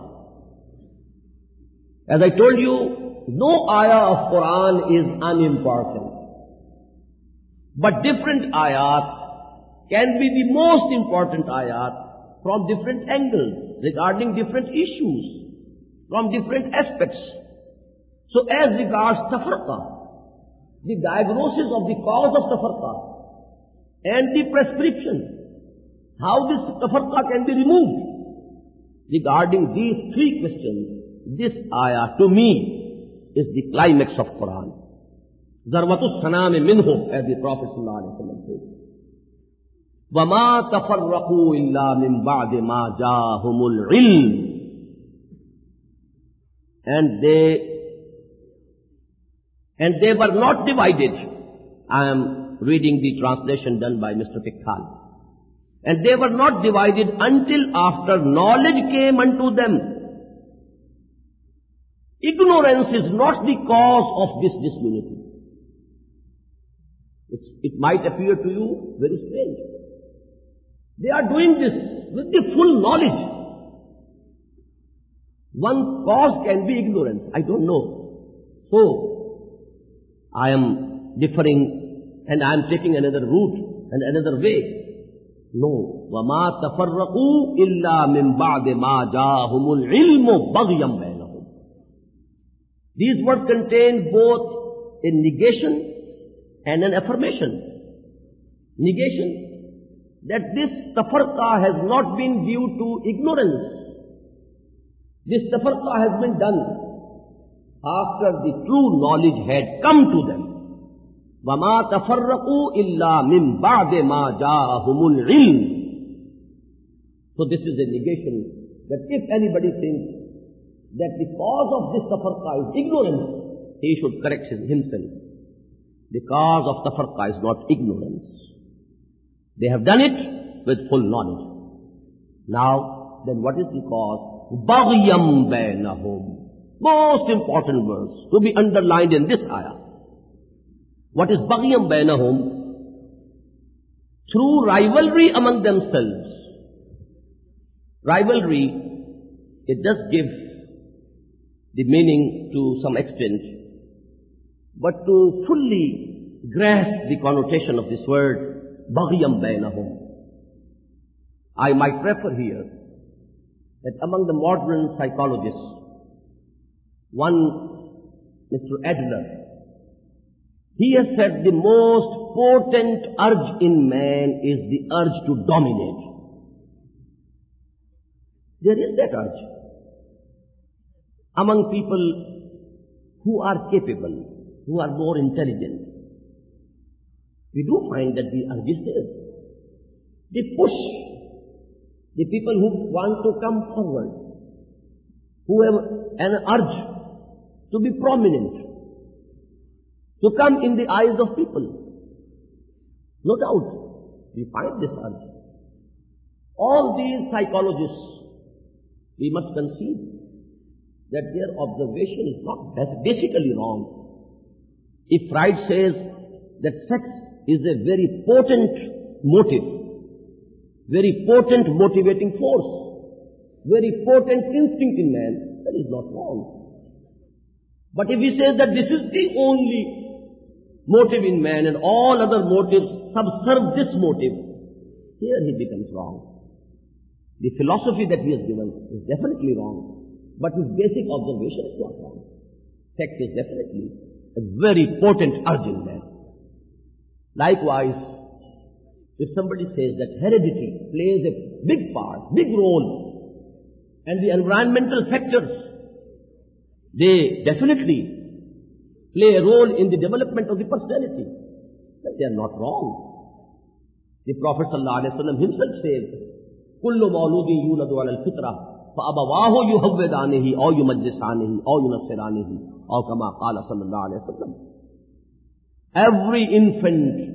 As I told you, no ayah of Quran is unimportant. But different ayat can be the most important ayat from different angles, regarding different issues, from different aspects. So as regards tafarqa, the diagnosis of the cause of tafarqa, and the prescription, how this tafarqa can be removed. Regarding these three questions, this ayah to me is the climax of Quran. Zarwatus sanam minhu, as the Prophet sallallahu alaihi wasallam says. وَمَا تَفَرَّقُوا إِلَّا مِن بَعْدِ مَا جَاءَهُمُ الْعِلْمُ. And they, and they were not divided. I am reading the translation done by Mister Pikhal. And they were not divided until after knowledge came unto them. Ignorance is not the cause of this disunity. It's, it might appear to you very strange. They are doing this with the full knowledge. One cause can be ignorance. I don't know. So, I am differing and I am taking another route and another way. No. وَمَا تَفَرَّقُوا إِلَّا مِن بَعْدِ مَا جَاءَهُمُ الْعِلْمُ بَغْيًا بَيْنَهُمْ. These words contain both a negation and an affirmation. Negation, that this tafarqa has not been due to ignorance. This tafarqa has been done after the true knowledge had come to them. وَمَا تَفَرَّقُوا إِلَّا مِن بَعْدِ مَا جَاءَهُمُ الْعِلْمُ. So this is a negation that if anybody thinks that the cause of this tafarqa is ignorance, he should correct himself. The cause of tafarqa is not ignorance. They have done it with full knowledge. Now, then what is the cause? Baghyam bainahum. Most important verse to be underlined in this ayah. What is Baghyam bainahum? Through rivalry among themselves. Rivalry, it does give the meaning to some extent, but to fully grasp the connotation of this word, Baghyam bainahum, I might refer here that among the modern psychologists, one, Mister Adler, he has said the most potent urge in man is the urge to dominate. There is that urge among people who are capable, who are more intelligent. We do find that the urge is there. They push the people who want to come forward, who have an urge to be prominent, to come in the eyes of people. No doubt, we find this urge. All these psychologists, we must concede that their observation is not basically wrong. If Freud says that sex is a very potent motive, very potent motivating force, very potent instinct in man, that is not wrong. But if he says that this is the only motive in man and all other motives subserve this motive, here he becomes wrong. The philosophy that he has given is definitely wrong, but his basic observation is not wrong. Sex is definitely a very potent urge in man. Likewise, if somebody says that heredity plays a big part, big role, and the environmental factors, they definitely play a role in the development of the personality, but they are not wrong. The Prophet ﷺ himself says, كُلُّ مَوْلُودٍ يُولَدُ عَلَى الْفِطْرَةِ فَأَبَوَاهُ يُهَوِّدَانِهِ أَوْ يُمَجِّسَانِهِ أَوْ يُنَصِّرَانِهِ أَوْ كَمَا قَالَ صَلَّى اللَّهُ عَلَيْهِ وسلم. Every infant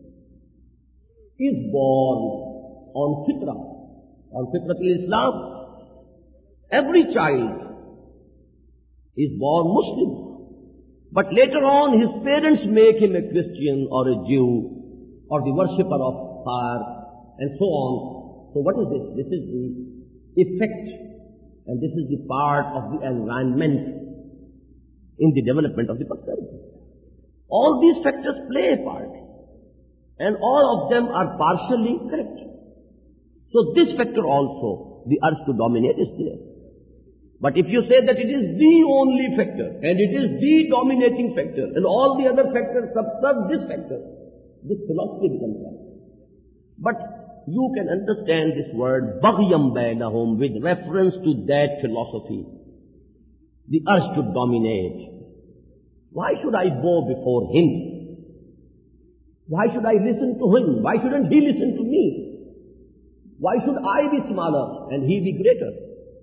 is born on fitrah, on fitrat al-Islam. Every child is born Muslim. But later on his parents make him a Christian or a Jew or the worshipper of fire and so on. So what is this? This is the effect and this is the part of the environment in the development of the personality. All these factors play a part and all of them are partially correct. So this factor also, the urge to dominate, is there. But if you say that it is the only factor, and it is the dominating factor, and all the other factors subserve this factor, this philosophy becomes right. But you can understand this word, Baghyam bainahum, with reference to that philosophy, the urge to dominate. Why should I bow before him? Why should I listen to him? Why shouldn't he listen to me? Why should I be smaller and he be greater?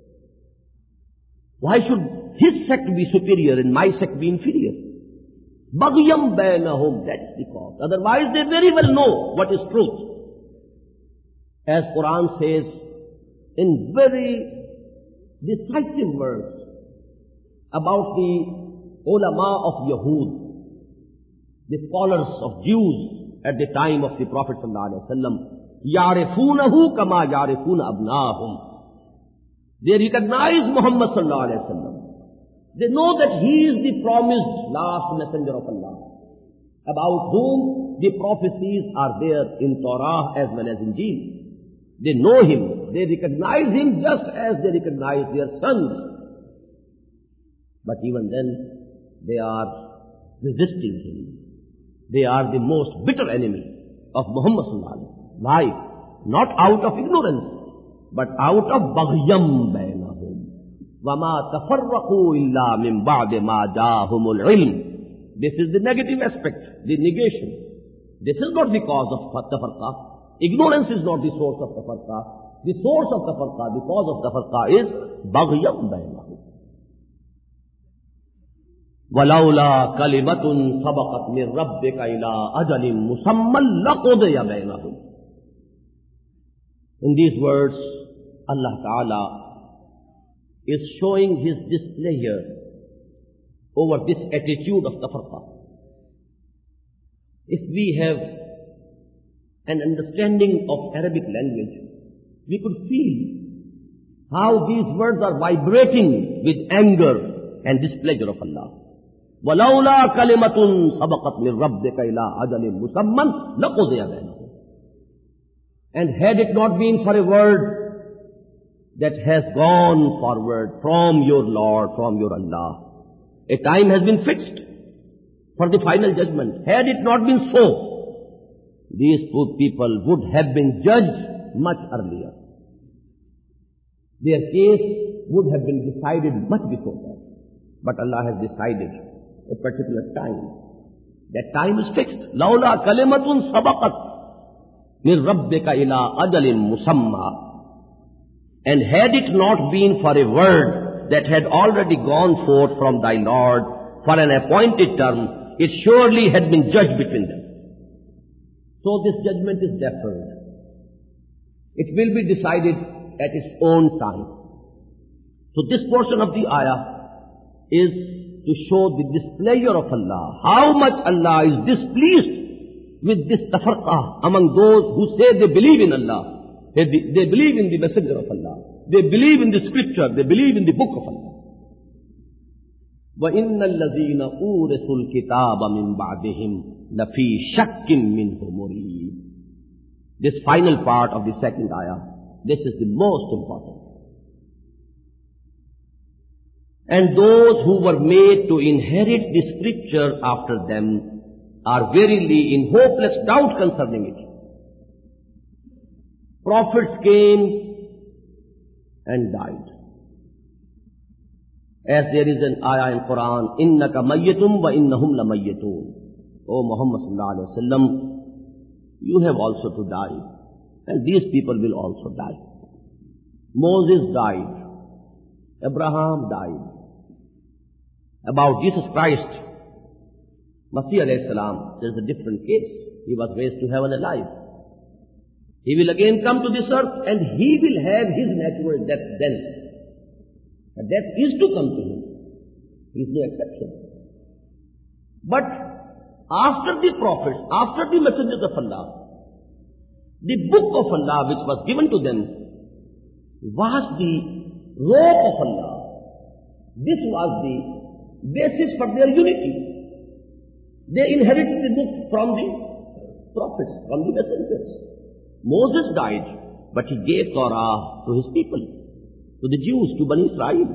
Why should his sect be superior and my sect be inferior? Baghyam bainahum, that's the cause. Otherwise they very well know what is truth. As Quran says in very decisive words about the ulama of Yahud, the scholars of Jews at the time of the Prophet sallallahu alaihi wasallam, يَعْرِفُونَهُ كَمَا يَعْرِفُونَ أَبْنَاهُمْ. They recognize Muhammad sallallahu alaihi wasallam. They know that he is the promised last messenger of Allah, about whom the prophecies are there in Torah as well as in Injil. They know him. They recognize him just as they recognize their sons. But even then, they are resisting him. They are the most bitter enemy of Muhammad sallallahu alaihi wasallam. Why? Not out of ignorance, but out of baghyam bainahum. وَمَا تَفَرَّقُوا إِلَّا مِنْ بَعْدِ مَا جَاءَهُمُ الْعِلْمِ. This is the negative aspect, the negation. This is not the cause of tafarqa. Ignorance is not the source of tafarqa. The source of tafarqa, the cause of tafarqa is baghyam bainahum. وَلَوْلَا كَلِمَةٌ سَبَقَتْ مِنْ رَبِّكَ إِلَىٰ أَجَلٍ مُّسَمًّى لَقُضِيَ بَيْنَهُمْ. In these words, Allah Ta'ala is showing His displeasure over this attitude of tafarqa. If we have an understanding of Arabic language, we could feel how these words are vibrating with anger and displeasure of Allah. وَلَوْلَا كَلِمَةٌ سَبَقَتْ مِنْ رَبِّكَ إِلَىٰ أَجَلٍ مُّسَمًّى لَقُضِيَ بَيْنَهُمْ. And had it not been for a word that has gone forward from your Lord, from your Allah, a time has been fixed for the final judgment. Had it not been so, these two people would have been judged much earlier. Their case would have been decided much before that. But Allah has decided a particular time. That time is fixed. لَوْلَا كَلِمَةٌ سَبَقَتْ مِنْ رَبِّكَ إِلَىٰ أَجَلٍ مُّسَمًّى. And had it not been for a word that had already gone forth from thy Lord for an appointed term, it surely had been judged between them. So this judgment is deferred. It will be decided at its own time. So this portion of the ayah is to show the displeasure of Allah. How much Allah is displeased with this tafarqa among those who say they believe in Allah. They, they believe in the messenger of Allah. They believe in the scripture. They believe in the book of Allah. وَإِنَّ الَّذِينَ أُورِثُوا الْكِتَابَ مِنْ بَعْدِهِمْ لَفِي شَكٍّ مِّنْهُ مُرِيبٍ. This final part of the second ayah, this is the most important. And those who were made to inherit the scripture after them are verily in hopeless doubt concerning it. Prophets came and died. As there is an ayah in Quran, إِنَّكَ مَيِّتٌ وَإِنَّهُمْ لَمَيِّتُونَ. O Muhammad sallallahu alaihi wasallam, you have also to die. And these people will also die. Moses died. Abraham died. About Jesus Christ, Masih alayhi salam, there is a different case. He was raised to heaven alive. He will again come to this earth and he will have his natural death then. And death is to come to him. He is no exception. But after the prophets, after the messengers of Allah, the book of Allah which was given to them was the robe of Allah. This was the basis for their unity. They inherited the book from the prophets, from the messengers. Moses died, but he gave Torah to his people, to the Jews, to Bani Israel.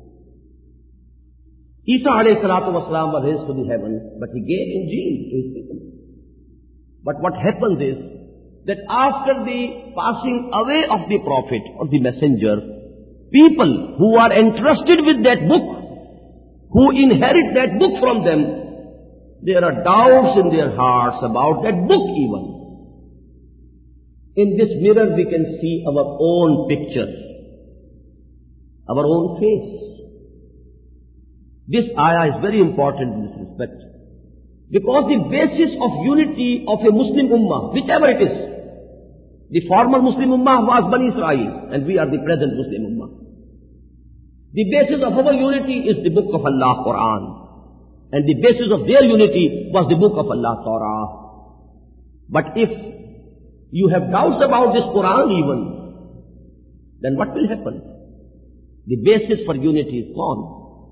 Isa alayhi salatu wasalam was raised to the heaven, but he gave Injil to his people. But what happens is that after the passing away of the prophet or the messenger, people who are entrusted with that book, who inherit that book from them, there are doubts in their hearts about that book even. In this mirror we can see our own picture, our own face. This ayah is very important in this respect, because the basis of unity of a Muslim ummah, whichever it is, the former Muslim ummah was Bani Israel, and we are the present Muslim ummah. The basis of our unity is the book of Allah, Quran. And the basis of their unity was the book of Allah, Torah. But if you have doubts about this Quran even, then what will happen? The basis for unity is gone.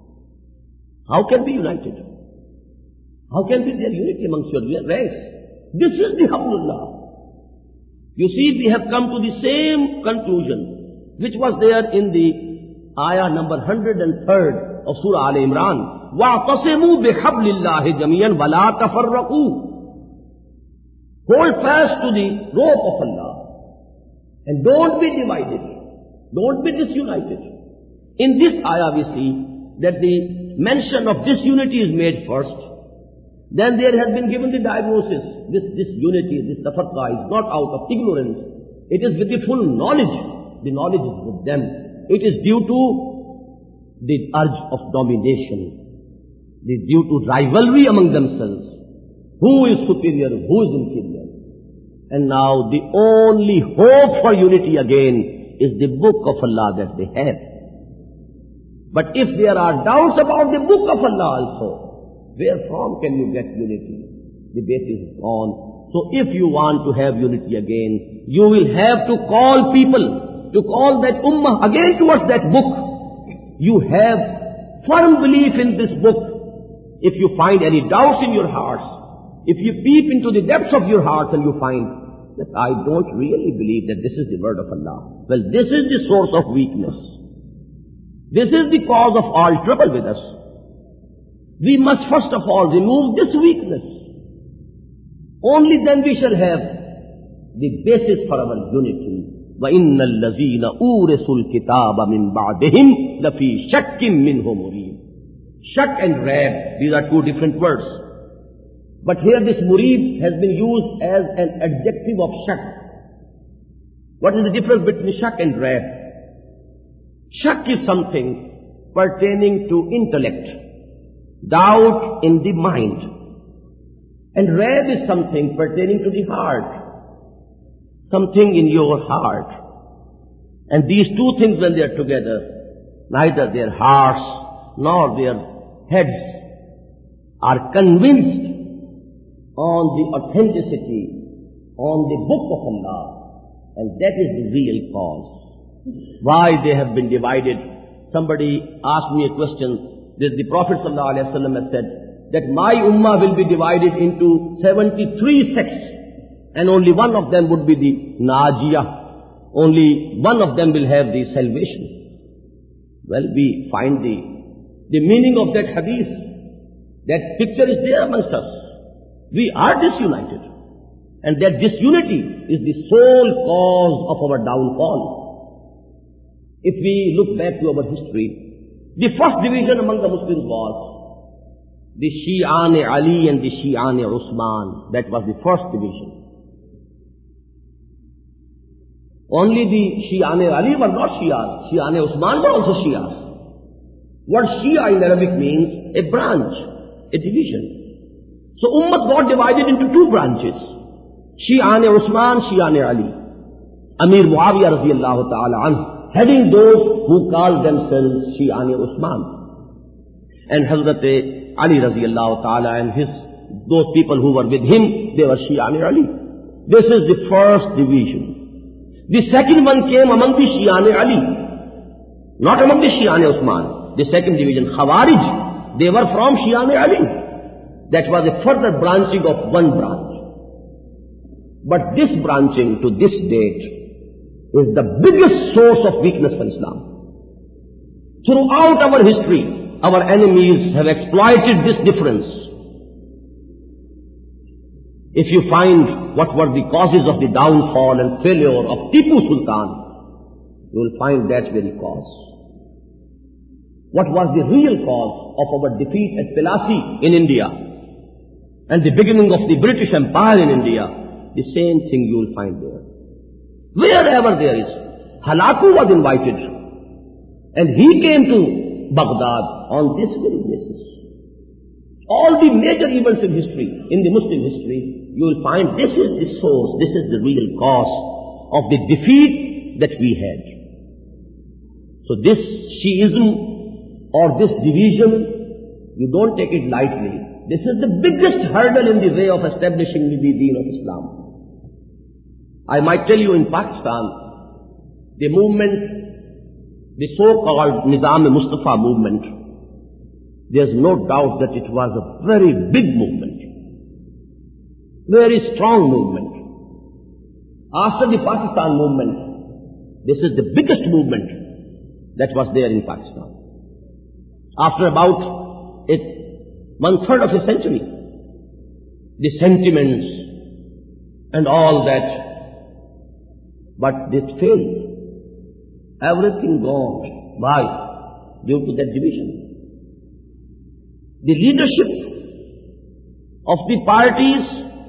How can be united? How can be there unity amongst your ranks? This is the Hablullah. You see, we have come to the same conclusion, which was there in the ayah number one hundred three of Surah Al-Imran. وَاعْتَصِمُوا بِحَبْلِ اللَّهِ جَمِيعًا وَلَا تَفَرَّقُوا. Hold fast to the rope of Allah and don't be divided. Don't be disunited. In this ayah we see that the mention of disunity is made first. Then there has been given the diagnosis. This disunity, this tafarqa is not out of ignorance. It is with the full knowledge. The knowledge is with them. It is due to the urge of domination. It is due to rivalry among themselves. Who is superior, who is inferior? And now the only hope for unity again is the book of Allah that they have. But if there are doubts about the book of Allah also, where from can you get unity? The basis is gone. So if you want to have unity again, you will have to call people, to call that ummah again towards that book. You have firm belief in this book. If you find any doubts in your hearts, if you peep into the depths of your hearts and you find that I don't really believe that this is the word of Allah, well, this is the source of weakness. This is the cause of all trouble with us. We must first of all remove this weakness. Only then we shall have the basis for our unity. وَإِنَّ الَّذِينَ أُورِثُوا الْكِتَابَ مِنْ بَعْدِهِمْ لَفِي شَكٍّ مِّنْهُ مُرِيبٍ. Shak and rab, these are two different words. But here this murib has been used as an adjective of shak. What is the difference between shak and rab? Shak is something pertaining to intellect, doubt in the mind. And rab is something pertaining to the heart, something in your heart. And these two things, when they are together, neither their hearts nor their heads are convinced on the authenticity, on the book of Allah. And that is the real cause. Why they have been divided. Somebody asked me a question. This, the Prophet ﷺ has said that my ummah will be divided into seventy-three sects, and only one of them would be the Najiyah. Only one of them will have the salvation. Well, we find the The meaning of that hadith, that picture is there amongst us. We are disunited. And that disunity is the sole cause of our downfall. If we look back to our history, the first division among the Muslims was the Shi'an Ali and the Shi'an Usman. That was the first division. Only the Shi'an Ali were not Shi'as. Shi'an Usman were also Shi'as. What Shia in Arabic means, a branch, a division. So Ummah got divided into two branches. Shi'an Usman, Shi'an Ali. Amir Muawiyah radiallahu ta'ala anhu, heading those who called themselves Shi'an Usman. And Hazrat Ali radiallahu ta'ala and his, those people who were with him, they were Shi'an Ali. This is the first division. The second one came among the Shi'an Ali, not among the Shi'an Usman. The second division, Khawarij, they were from Shi'an Ali. That was a further branching of one branch. But this branching to this date is the biggest source of weakness for Islam. Throughout our history, our enemies have exploited this difference. If you find what were the causes of the downfall and failure of Tipu Sultan, you will find that very cause. What was the real cause of our defeat at Pelasi in India and the beginning of the British Empire in India? The same thing you will find there. Wherever there is, Halaku was invited and he came to Baghdad on this very basis. All the major events in history, in the Muslim history, you will find this is the source, this is the real cause of the defeat that we had. So this Shiism or this division You don't take it lightly. This is the biggest hurdle in the way of establishing the deen of Islam. I might tell you, in Pakistan, the movement, the so-called Nizam-e-Mustafa movement, there's no doubt that it was a very big movement, very strong movement. After the Pakistan movement, this is the biggest movement that was there in Pakistan. After about a, one third of a century, the sentiments and all that, but it failed. Everything gone. Why? Due to that division. The leadership of the parties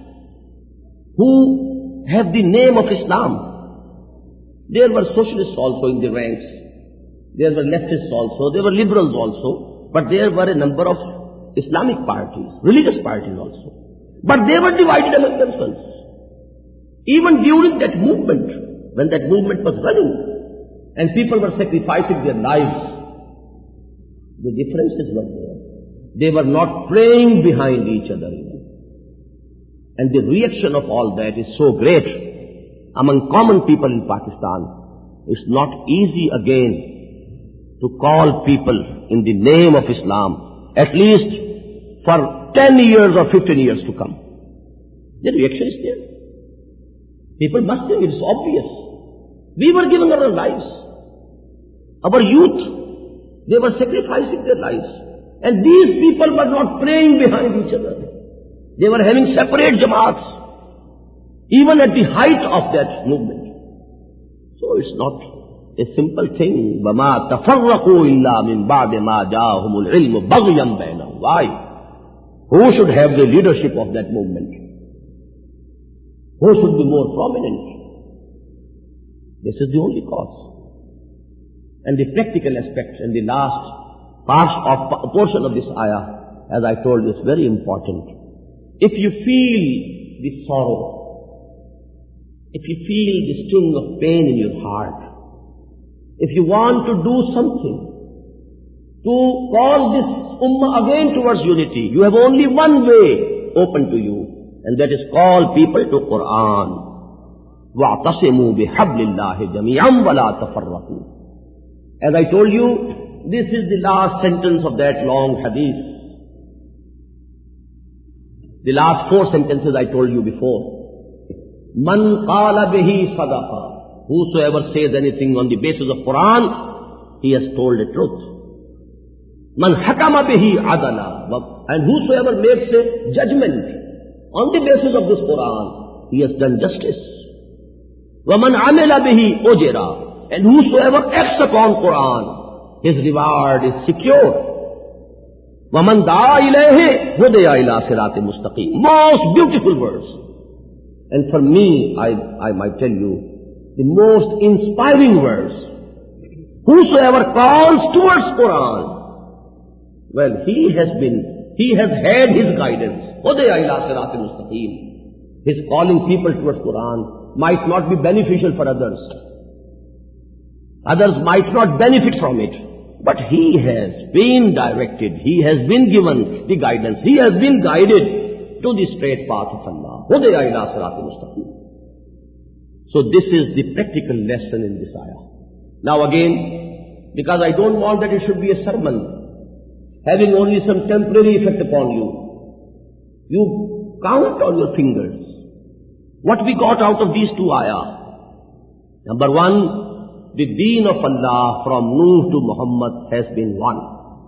who have the name of Islam, there were socialists also in the ranks. There were leftists also, there were liberals also, but there were a number of Islamic parties, religious parties also. But they were divided among themselves. Even during that movement, when that movement was running, and people were sacrificing their lives, the differences were there. They were not praying behind each other even. And the reaction of all that is so great among common people in Pakistan. It's not easy again to call people in the name of Islam, at least for ten years or fifteen years to come. The reaction is there. People must think it's obvious. We were giving our lives. Our youth, they were sacrificing their lives. And these people were not praying behind each other. They were having separate jamaats, even at the height of that movement. So it's not a simple thing. وَمَا تَفَرَّقُوا إِلَّا مِنْ بَعْدِ مَا جَاءَهُمُ الْعِلْمُ بَغْيًا بَيْنَهُمْ. Why? Who should have the leadership of that movement? Who should be more prominent? This is the only cause. And the practical aspect and the last part of, portion of this ayah, as I told you, is very important. If you feel the sorrow, if you feel the sting of pain in your heart, if you want to do something to call this ummah again towards unity, you have only one way open to you, and that is call people to Quran. وَاعْتَصِمُوا بِحَبْلِ اللَّهِ جَمِيعًا وَلَا تَفَرَّقُوا. As I told you, this is the last sentence of that long hadith. The last four sentences I told you before. Man qala bihi sadaqa. Whosoever says anything on the basis of Quran, he has told the truth. Man hakama bihi adala. And whosoever makes a judgment on the basis of this Quran, he has done justice. وَمَنْ عَمِلَ بِهِ أُجِرًا. And whosoever acts upon Quran, his reward is secure. وَمَنْ دَعَا إِلَيْهِ هُدِيَ إِلَىٰ صِرَاطٍ مُسْتَقِيمٍ. Most beautiful words. And for me, I, I might tell you, the most inspiring words. Whosoever calls towards Quran, well, he has been, he has had his guidance. هُدِيَ إِلَىٰ صِرَاطٍ مُسْتَقِيمٍ. His calling people towards Quran might not be beneficial for others. Others might not benefit from it. But he has been directed, he has been given the guidance, he has been guided to the straight path of Allah. هُدِيَ إِلَىٰ صِرَاطٍ مُسْتَقِيمٍ. So this is the practical lesson in this ayah. Now again, because I don't want that it should be a sermon, having only some temporary effect upon you, you count on your fingers what we got out of these two ayah. Number one, the deen of Allah from Nuh to Muhammad has been won.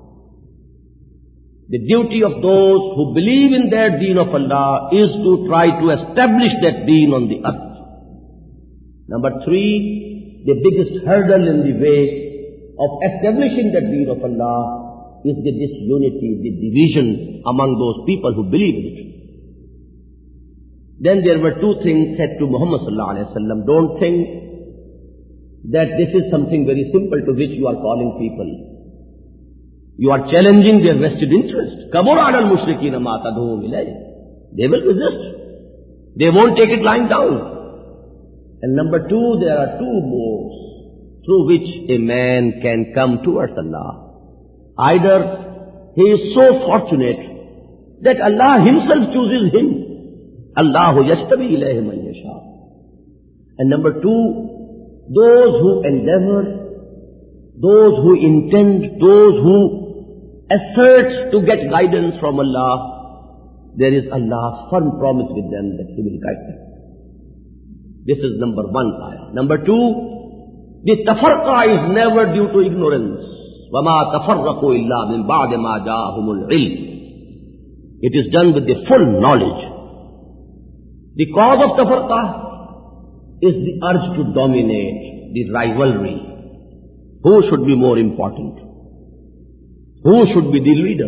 The duty of those who believe in their deen of Allah is to try to establish that deen on the earth. Number three, the biggest hurdle in the way of establishing that deen of Allah is the disunity, the division among those people who believe in it. Then there were two things said to Muhammad sallallahu alaihi wasallam. Don't think that this is something very simple to which you are calling people. You are challenging their vested interest. كَبُرَ عَلَى الْمُشْرِكِينَ مَا تَدْعُوهُمْ إِلَيْهِ. They will resist. They won't take it lying down. And number two, there are two modes through which a man can come towards Allah. Either he is so fortunate that Allah himself chooses him. Allahu yashtabi ilayhi man yasha. And number two, those who endeavor, those who intend, those who assert to get guidance from Allah, there is Allah's firm promise with them that He will guide them. This is number one ayah. Number two, the tafarqa is never due to ignorance. وَمَا تَفَرَّقُوا إِلَّا مِنْ بَعْدِ مَا جَاءَهُمُ الْعِلْمِ. It is done with the full knowledge. The cause of tafarqa is the urge to dominate, the rivalry. Who should be more important? Who should be the leader?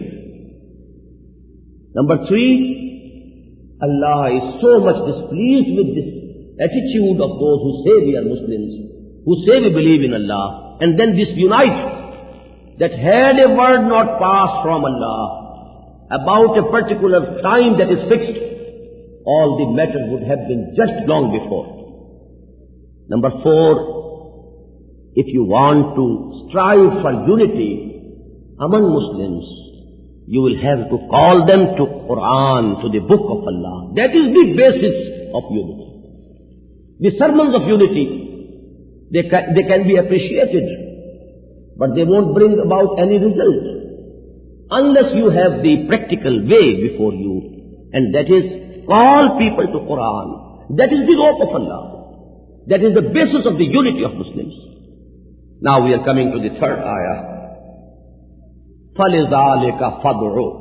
Number three, Allah is so much displeased with this attitude of those who say we are Muslims, who say we believe in Allah, and then disunite, that had a word not passed from Allah about a particular time that is fixed, all the matter would have been judged long before. Number four, if you want to strive for unity among Muslims, you will have to call them to Quran, to the book of Allah. That is the basis of unity. The sermons of unity, they can, they can be appreciated, but they won't bring about any result unless you have the practical way before you, and that is call people to Quran. That is the rope of Allah. That is the basis of the unity of Muslims. Now we are coming to the third ayah. فَلِذَلِكَ فَادْعُ.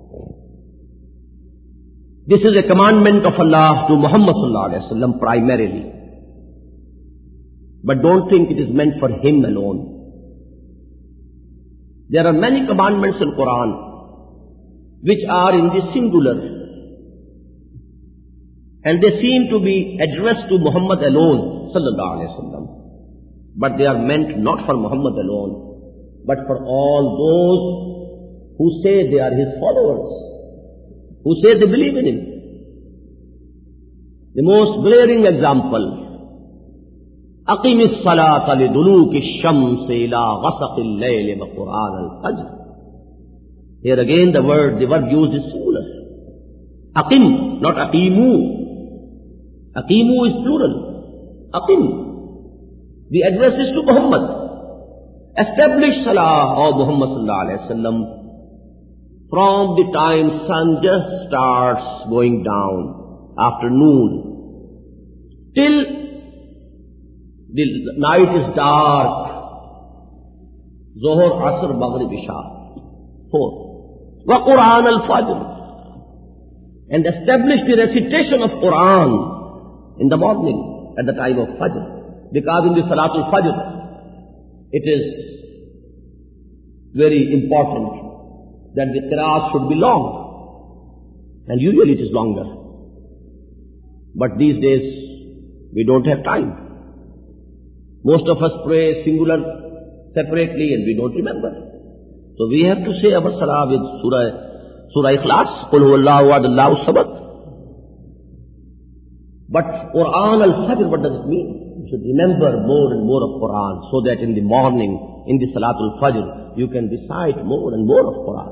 This is a commandment of Allah to Muhammad sallallahu alaihi wasallam primarily. But don't think it is meant for him alone. There are many commandments in Quran which are in the singular, and they seem to be addressed to Muhammad alone sallallahu alaihi wasallam. But they are meant not for Muhammad alone, but for all those who say they are his followers, who say they believe in him. The most glaring example, أقم الصلاة لدلوك الشمس إلى غسق الليل وقرآن الفجر. Here again the word, the verb used is singular. أقم, not أقيموا. أقيموا is plural. أقم. The address is to Muhammad. Establish salah, O Muhammad sallallahu alaihi wasallam, from the time sun just starts going down, after noon, till the night is dark, Zohar, Asr, Maghrib, Isha. Four. Wa Quran al-Fajr. And establish the recitation of Quran in the morning, at the time of Fajr. Because in the Salatul Fajr, it is very important that the qiraat should be long. And usually it is longer. But these days, we don't have time. Most of us pray singular separately and we don't remember. So we have to say our salah with Surah, Surah Ikhlas, Qul huwallahu ahad, Allahu samad. But Quran al-Fajr, what does it mean? You should remember more and more of Quran, so that in the morning, in the Salatul Fajr, you can recite more and more of Quran.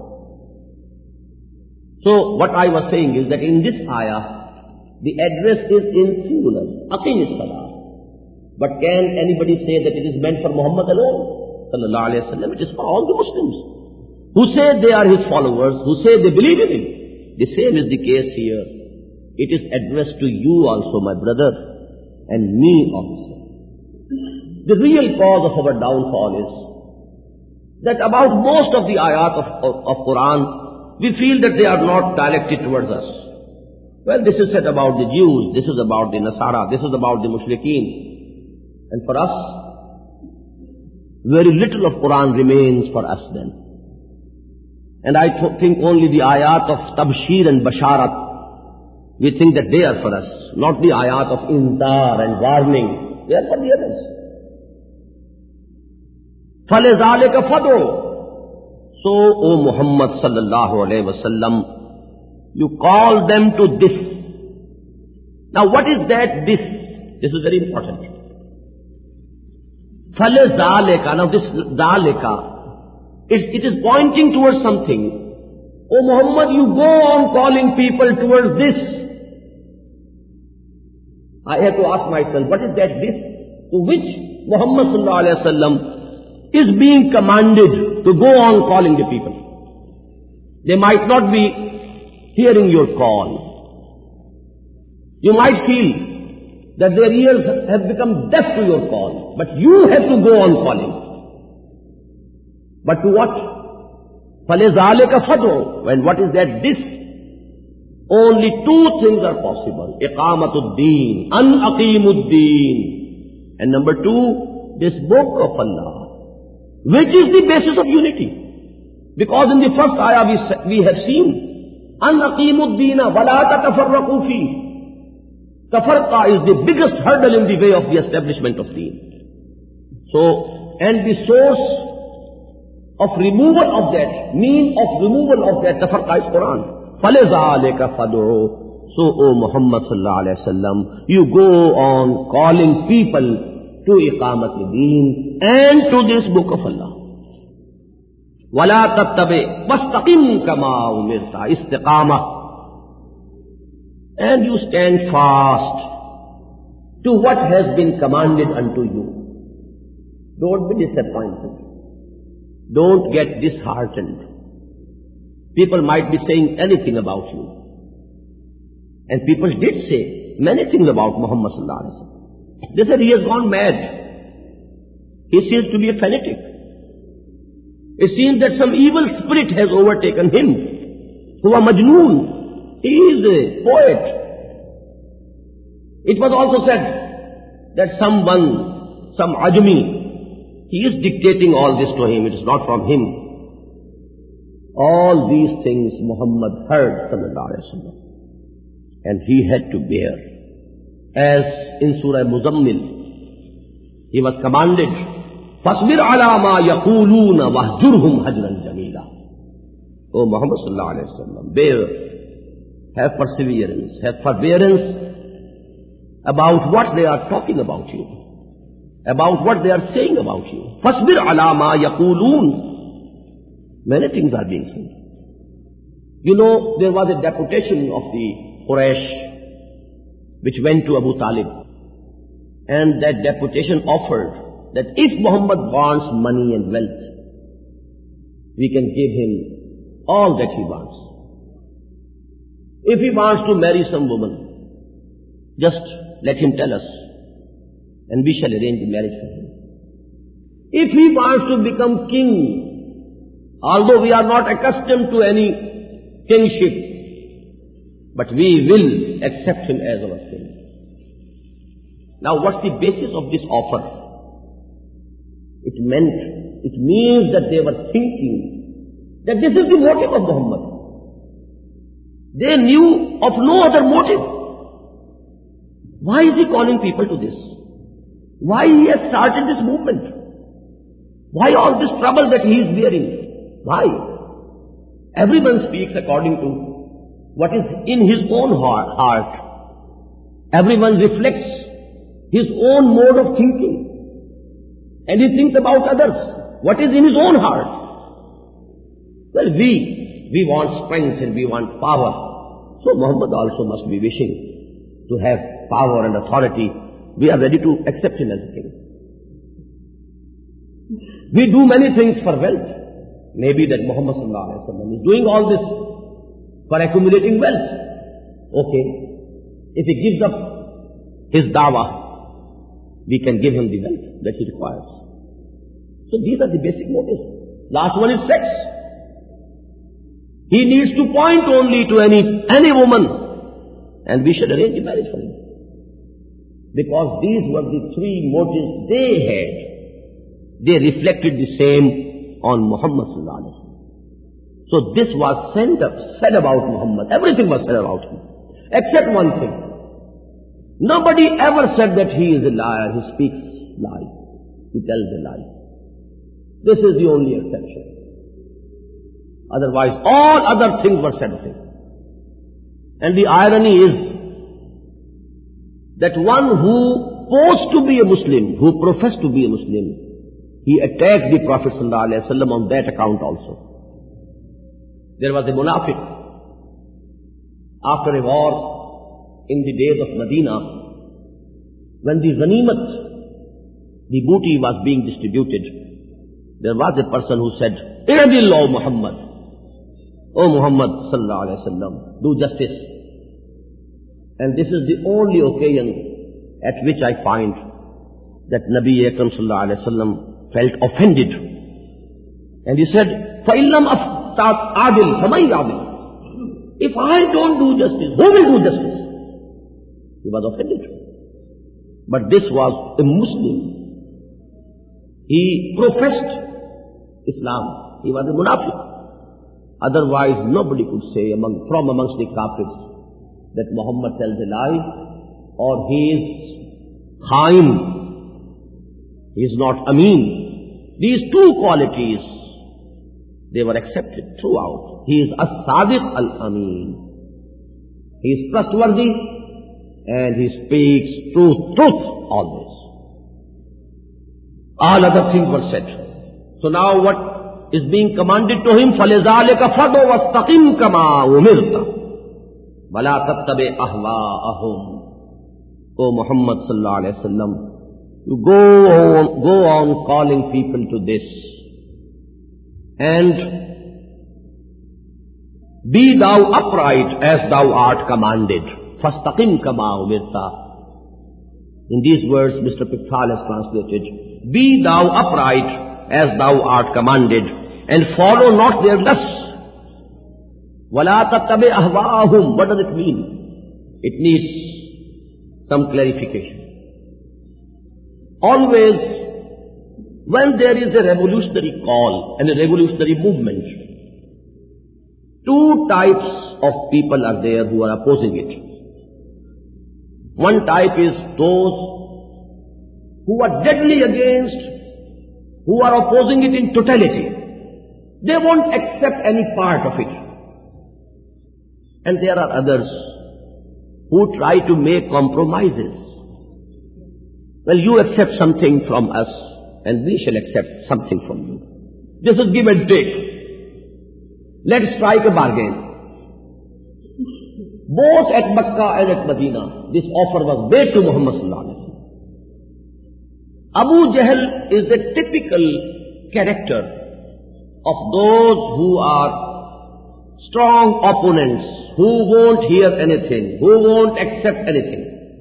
So what I was saying is that in this ayah, the address is in singular, Aqim as-salah. But can anybody say that it is meant for Muhammad alone? Sallallahu alayhi wa sallam. It is for all the Muslims who say they are his followers, who say they believe in him. The same is the case here. It is addressed to you also, my brother, and me also. The real cause of our downfall is that about most of the ayat of, of, of Quran, we feel that they are not directed towards us. Well, this is said about the Jews, this is about the Nasara, this is about the Mushrikeen. And for us, very little of Quran remains for us then. And I th- think only the ayat of Tabshir and Basharat, we think that they are for us, not the ayat of Inzar and warning. They are for the others. فَلِذَلِكَ فَدْعُ. So, O Muhammad sallallahu alayhi wa sallam, you call them to this. Now what is that this? This is very important. فَلِذَلِكَ. Now this ذَلِكَ, It's, it is pointing towards something. Oh Muhammad, you go on calling people towards this. I have to ask myself, what is that this? To which Muhammad sallallahu alaihi wasallam is being commanded to go on calling the people. They might not be hearing your call. You might feel that their ears have become deaf to your call, but you have to go on calling. But to what? فَلِذَلِكَ فَدْعُ. And what is that this? Only two things are possible. إِقَامَةُ الدِّينِ أَنْ أَقِيمُ الدِّينِ. And number two, this book of Allah, which is the basis of unity. Because in the first ayah we, we have seen, أَنْ أَقِيمُ الدِّينَ وَلَا تَتَفَرَّقُوا فِيهِ. Tafarqa is the biggest hurdle in the way of the establishment of deen. So, and the source of removal of that, mean of removal of that tafarqa is Quran. فَلِذَلِكَ فَدْعُ. So, O Muhammad sallallahu alayhi wa sallam, you go on calling people to iqamat deen and to this book of Allah. وَلَا تَتَّبِعْ وَاسْتَقِمْ كَمَا أُمِرْتَ. Istiqamah. And you stand fast to what has been commanded unto you. Don't be disappointed. Don't get disheartened. People might be saying anything about you. And people did say many things about Muhammad sallallahu alaihi wasallam. They said he has gone mad. He seems to be a fanatic. It seems that some evil spirit has overtaken him. Huwa majnoon. He is a poet. It was also said that someone, some ajmi, he is dictating all this to him. It is not from him. All these things Muhammad heard sallallahu alaihi wasallam, and he had to bear. As in Surah Muzammil, he was commanded, "Fasbir ala ma yaquluna wahjurhum hajran jamila." O Muhammad sallallahu alaihi wasallam, bear, have perseverance, have forbearance about what they are talking about you, about what they are saying about you. Fasbir ala ma yaqulun. Many things are being said. You know, there was a deputation of the Quraysh which went to Abu Talib, and that deputation offered that if Muhammad wants money and wealth, we can give him all that he wants. If he wants to marry some woman, just let him tell us, and we shall arrange the marriage for him. If he wants to become king, although we are not accustomed to any kingship, but we will accept him as our king. Now what's the basis of this offer? It meant, it means that they were thinking that this is the motive of Muhammad. They knew of no other motive. Why is he calling people to this? Why he has started this movement? Why all this trouble that he is bearing? Why? Everyone speaks according to what is in his own heart. Everyone reflects his own mode of thinking. And he thinks about others. What is in his own heart? Well, we, we want strength and we want power. So Muhammad also must be wishing to have power and authority. We are ready to accept him as a king. We do many things for wealth. Maybe that Muhammad sallallahu alaihi wasallam is doing all this for accumulating wealth. Okay. If he gives up his dawah, we can give him the wealth that he requires. So these are the basic motives. Last one is sex. He needs to point only to any, any woman, and we should arrange a marriage for him. Because these were the three motives they had. They reflected the same on Muhammad sallallahu alaihi wasallam. So this was sent up, said about Muhammad. Everything was said about him. Except one thing. Nobody ever said that he is a liar, he speaks lie, he tells a lie. This is the only exception. Otherwise, all other things were said of him. And the irony is that one who posed to be a Muslim, who professed to be a Muslim, he attacked the Prophet sallallahu alaihi wasallam on that account also. There was a munafiq after a war in the days of Medina, when the ghanimat, the booty was being distributed. There was a person who said, "I'dil O Muhammad, O Muhammad sallallahu alaihi wasallam, do justice." And this is the only occasion at which I find that Nabi Akram sallallahu alaihi wasallam felt offended. And he said, "Fa'illam adil, famay adil." If I don't do justice, who will do justice? He was offended. But this was a Muslim. He professed Islam. He was a munafiq. Otherwise, nobody could say among, from amongst the Kafirs that Muhammad tells a lie or he is khain. He is not ameen. These two qualities, they were accepted throughout. He is as-sadiq al-ameen. He is trustworthy and he speaks truth, truth always. All other things were said. So now what is being commanded to him? فَلِذَلِكَ فَدُوا وَاسْتَقِمْ كَمَا أُمِرْتَ وَلَا تَتَّبِعْ أَهْوَاءَهُمْ. O Muhammad sallallahu alaihi wasallam, you go on, go on calling people to this, and be thou upright as thou art commanded. فَاسْتَقِمْ كَمَا أُمِرْتَ. In these words, Mister Pickthall has translated, be thou upright as thou art commanded, and follow not their lusts. وَلَا تَتَّبِعْ أَهْوَاءَهُمْ. What does it mean? It needs some clarification. Always, when there is a revolutionary call and a revolutionary movement, two types of people are there who are opposing it. One type is those who are deadly against, who are opposing it in totality. They won't accept any part of it. And there are others who try to make compromises. Well, you accept something from us, and we shall accept something from you. This is give and take. Let's strike a bargain. Both at Makkah and at Medina, this offer was made to Muhammad sallallahu alaihi wasallam. Abu Jahl is a typical character of those who are strong opponents, who won't hear anything, who won't accept anything.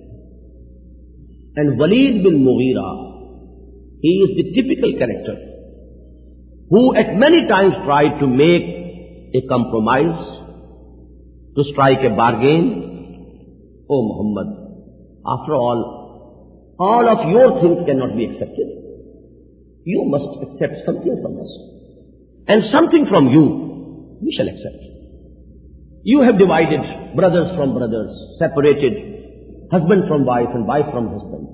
And Walid bin Mughira, he is the typical character who at many times tried to make a compromise, to strike a bargain. Oh Muhammad, after all, all of your things cannot be accepted. You must accept something from us. And something from you, we shall accept. You have divided brothers from brothers, separated husband from wife and wife from husband.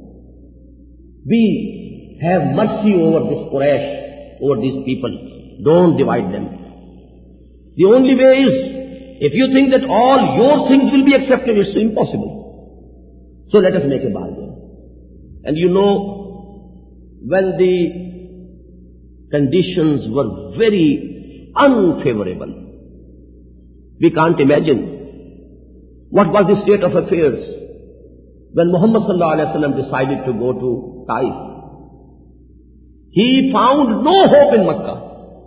We have mercy over this Quraysh, over these people. Don't divide them. The only way is, if you think that all your things will be accepted, it's impossible. So let us make a bargain. And you know, when the conditions were very unfavorable, we can't imagine what was the state of affairs when Muhammad sallallahu alaihi wasallam decided to go to Taif. He found no hope in Makkah.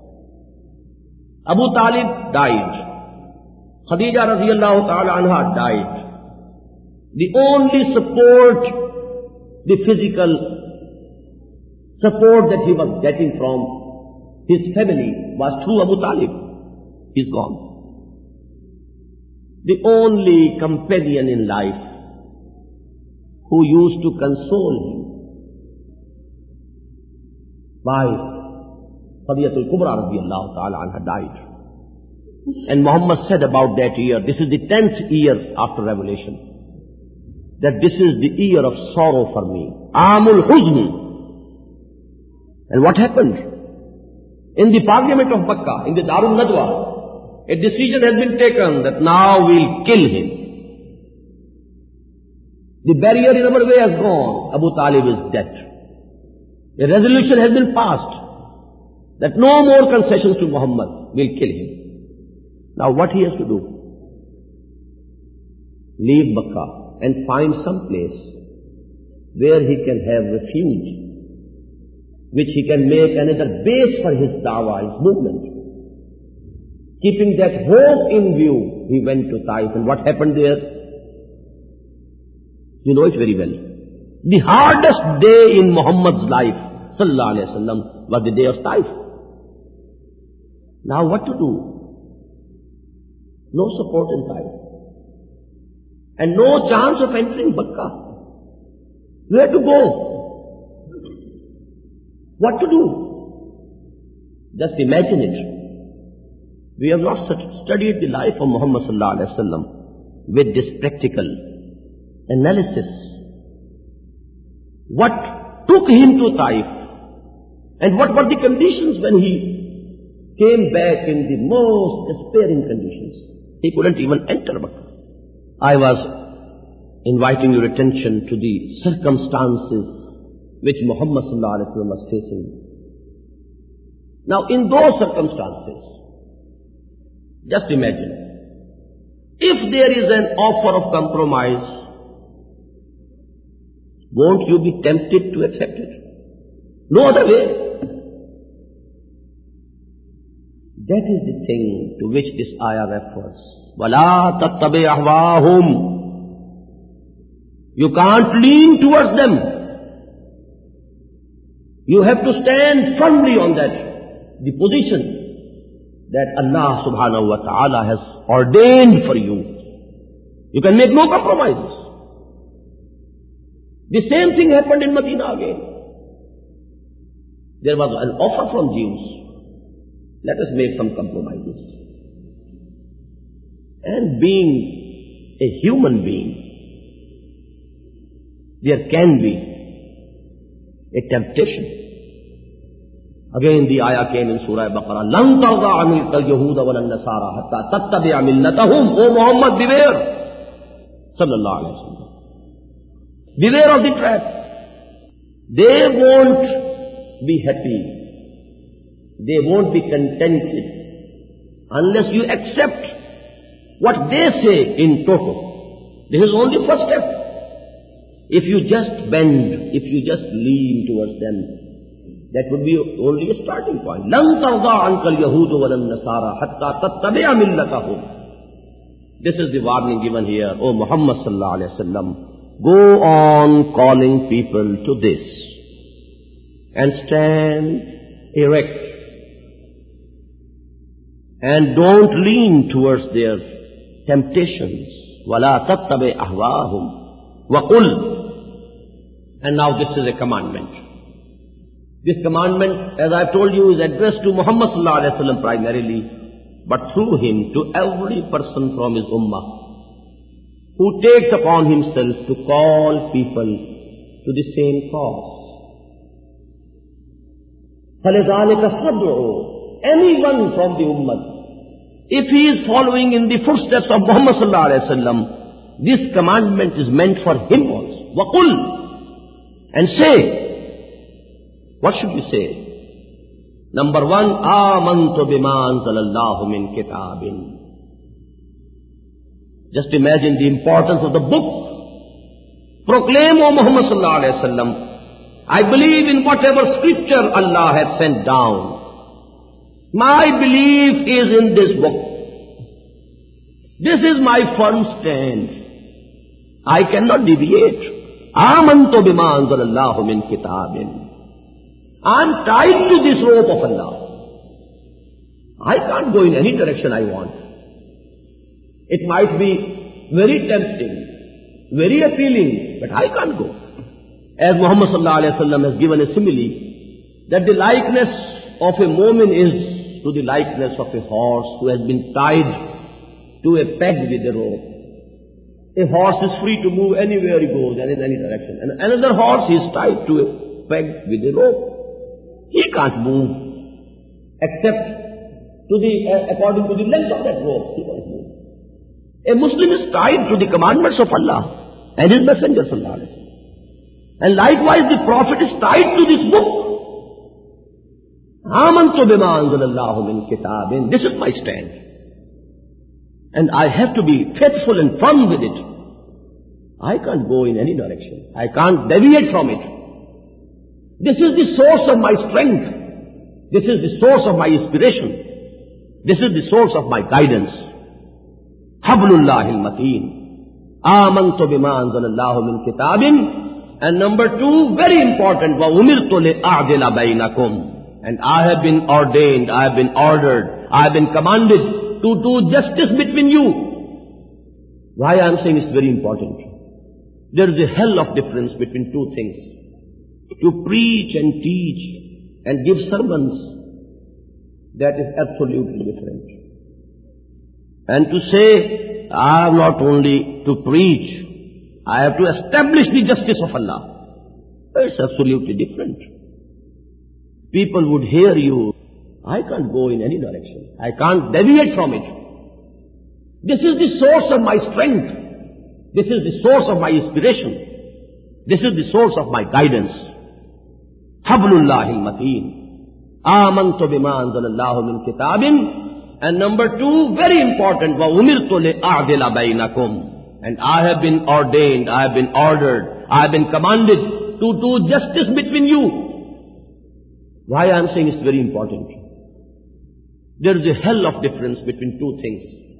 Abu Talib died. Khadija radiyallahu ta'ala anha died. The only support, the physical support that he was getting from his family was through Abu Talib. He's gone. The only companion in life who used to console him, wife, Khadijatul Kubra radiyallahu ta'ala anha died. And Muhammad said about that year, this is the tenth year after revelation, that this is the year of sorrow for me. Amul Huzni. And what happened? In the parliament of Makkah, in the Darul Nadwa, a decision has been taken that now we'll kill him. The barrier in our way has gone. Abu Talib is dead. A resolution has been passed that no more concessions to Muhammad, will kill him. Now what he has to do? Leave Makkah and find some place where he can have refuge, which he can make another base for his dawah, his movement. Keeping that hope in view, he went to Taif. And what happened there? You know it very well. The hardest day in Muhammad's life, sallallahu alaihi wasallam, was the day of Taif. Now what to do? No support in Taif. And no chance of entering Makkah. Where to go? What to do? Just imagine it. We have not studied the life of Muhammad sallallahu alaihi wasallam with this practical analysis. What took him to Taif? And what were the conditions when he came back in the most despairing conditions? He couldn't even enter Makkah. I was inviting your attention to the circumstances which Muhammad sallallahu alaihi wasallam was facing. Now in those circumstances, just imagine, if there is an offer of compromise, won't you be tempted to accept it? No other way. That is the thing to which this ayah refers. وَلَا تَتَّبِعْ أَهْوَاهُمْ. You can't lean towards them. You have to stand firmly on that, the position that Allah subhanahu wa ta'ala has ordained for you. You can make no compromises. The same thing happened in Medina again. There was an offer from Jews. Let us make some compromises. And being a human being, there can be a temptation. Again the ayah came in Surah Baqarah, لَن تَرْضَى عَنِكَ الْيَهُودَ وَلَا النَّصَارَى حَتَّى تَتَّبِعَ مِلَّتَهُمْ. O Muhammad, beware. Sallallahu alayhi wa sallam. Beware of the trap. They won't be happy. They won't be contented unless you accept what they say in toto. This is only first step. If you just bend, if you just lean towards them, that would be only a starting point. لَن تَرْضَى عَنْكَ الْيَهُودُ وَلَا النَّصَارَى حَتَّى تَتَّبِعَ مِلَّتَهُمْ. This is the warning given here. O Muhammad sallallahu alayhi wa sallam, go on calling people to this and stand erect. And don't lean towards their temptations. وَلَا تَتَّبِعْ أَهْوَاهُمْ وَقُلْ. And now this is a commandment. This commandment, as I told you, is addressed to Muhammad sallallahu alaihi wasallam primarily, but through him to every person from his ummah who takes upon himself to call people to the same cause. فَلِذَلِكَ فَادْعُوا. Anyone from the ummah, if he is following in the footsteps of Muhammad sallallahu alaihi wasallam, this commandment is meant for him also. وَقُلْ. And say, what should you say? Number one, آمَنْتُ بِمَا أَنزَلَ اللَّهُ مِنْ كِتَابٍ. Just imagine the importance of the book. Proclaim, O Muhammad sallallahu alayhi wa sallam, I believe in whatever scripture Allah has sent down. My belief is in this book. This is my firm stand. I cannot deviate. آمَنْتُ بِمَا أَنزَلَ اللَّهُ مِنْ كِتَابٍ. I am tied to this rope of Allah. I can't go in any direction I want. It might be very tempting, very appealing, but I can't go. As Muhammad sallallahu alaihi wasallam has given a simile, that the likeness of a mu'min is to the likeness of a horse who has been tied to a peg with a rope. A horse is free to move anywhere he goes and in any direction. And another horse is tied to a peg with a rope. He can't move except to the uh, according to the length of that rope. He can't move. A Muslim is tied to the commandments of Allah and His Messenger sallallahu alaihi wasallam. And likewise the Prophet is tied to this book. Amantu bima anzalallahu min kitabin. This is my stand. And I have to be faithful and firm with it. I can't go in any direction. I can't deviate from it. This is the source of my strength. This is the source of my inspiration. This is the source of my guidance. Hablullahil mateen. Amantu bima anzalallahu min kitabin. And number two, very important, wa umirtu li a'dila bainakum. And I have been ordained, I have been ordered, I have been commanded to do justice between you. Why I am saying it's very important. There is a hell of difference between two things. To preach and teach and give sermons, that is absolutely different. And to say, I have not only to preach, I have to establish the justice of Allah. It's absolutely different. People would hear you. I can't go in any direction. I can't deviate from it. This is the source of my strength. This is the source of my inspiration. This is the source of my guidance. Hablullahil mateen. Amantu bima anzalallahu min kitabin. And number two, very important, wa umirtu li a'dila bainakum. And I have been ordained, I have been ordered, I have been commanded to do justice between you. Why I am saying it's very important. There is a hell of difference between two things.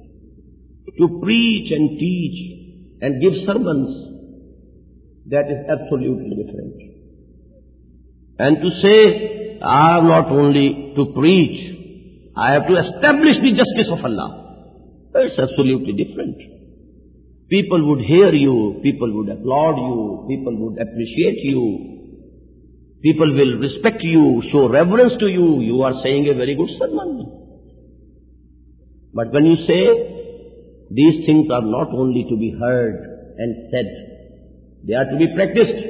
To preach and teach and give sermons, that is absolutely different. And to say, I have not only to preach, I have to establish the justice of Allah. It's absolutely different. People would hear you, people would applaud you, people would appreciate you. People will respect you, show reverence to you. You are saying a very good sermon. But when you say, these things are not only to be heard and said, they are to be practiced.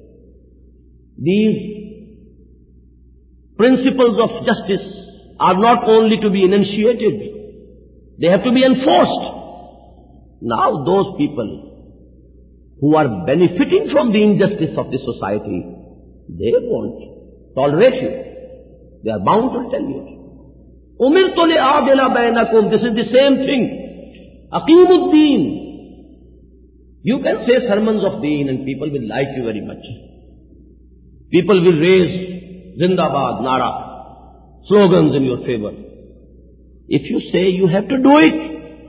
These principles of justice are not only to be enunciated, they have to be enforced. Now those people who are benefiting from the injustice of the society, they won't tolerate you. They are bound to tell you. Umirtu li a'dila bainakum. This is the same thing. Aqimuddin. You can say sermons of deen and people will like you very much. People will raise Zindabad, Nara, slogans in your favor. If you say you have to do it,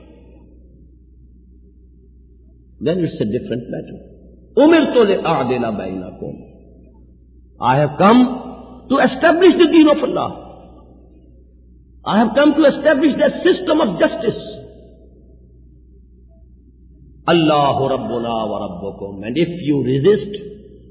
then it's a different matter. Umirtu li a'dila bainakum. I have come to establish the deen of Allah. I have come to establish that system of justice. Allahu Rabbuna wa Rabbukum. And if you resist,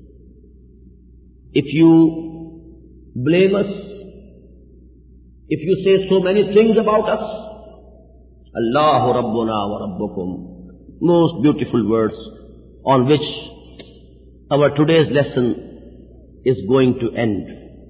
if you blame us, if you say so many things about us, Allahu Rabbuna wa Rabbukum. Most beautiful words on which our today's lesson is going to end.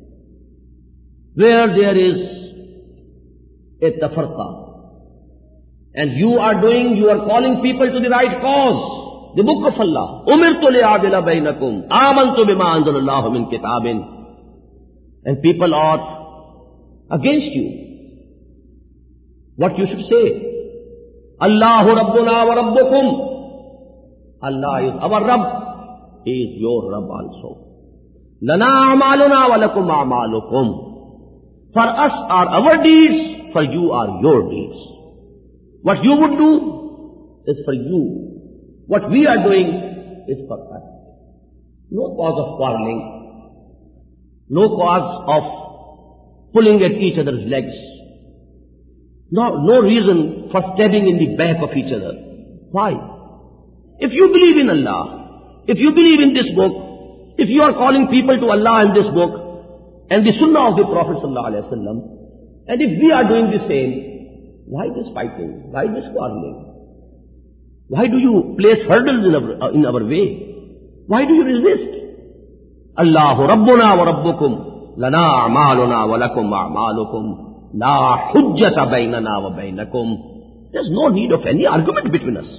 Where there is a tafarqa, and you are doing, you are calling people to the right cause, the book of Allah. Umirtu li a'dila bainakum. Amantu bima anzalallahu min kitabin. And people are against you. What you should say? Allahu Rabbuna wa Rabbukum. Allah is our Rabb. He is your Rabb also. Lana a'maluna wa lakum a'malukum. For us are our deeds, for you are your deeds. What you would do is for you. What we are doing is for us. No cause of quarreling. No cause of pulling at each other's legs. No, no reason for stabbing in the back of each other. Why? If you believe in Allah, if you believe in this book, if you are calling people to Allah in this book and the Sunnah of the Prophet sallallahu alaihi wasallam, and if we are doing the same, why this fighting? Why this quarreling? Why do you place hurdles in our, in our way? Why do you resist? Allahu Rabbuna wa Rabbukum. Lana a'maluna wa lakum a'malukum. La hujjata baynana wa baynakum. There's no need of any argument between us.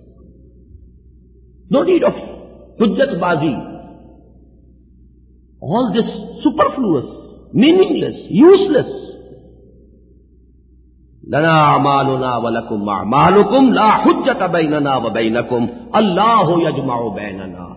No need of hujjat bazi. All this superfluous. meaningless, useless. Lana a'maluna wa lakum a'malukum la hujjata baynana wa baynakum. Allahu yajma'u baynana.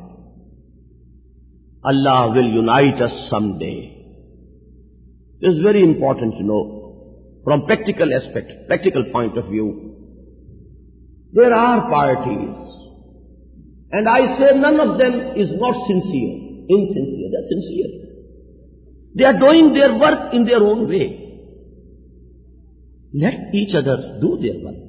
Allah will unite us someday. This is very important to know from practical aspect, practical point of view. There are parties, and I say none of them is not sincere, insincere. They are sincere. They are doing their work in their own way. Let each other do their work.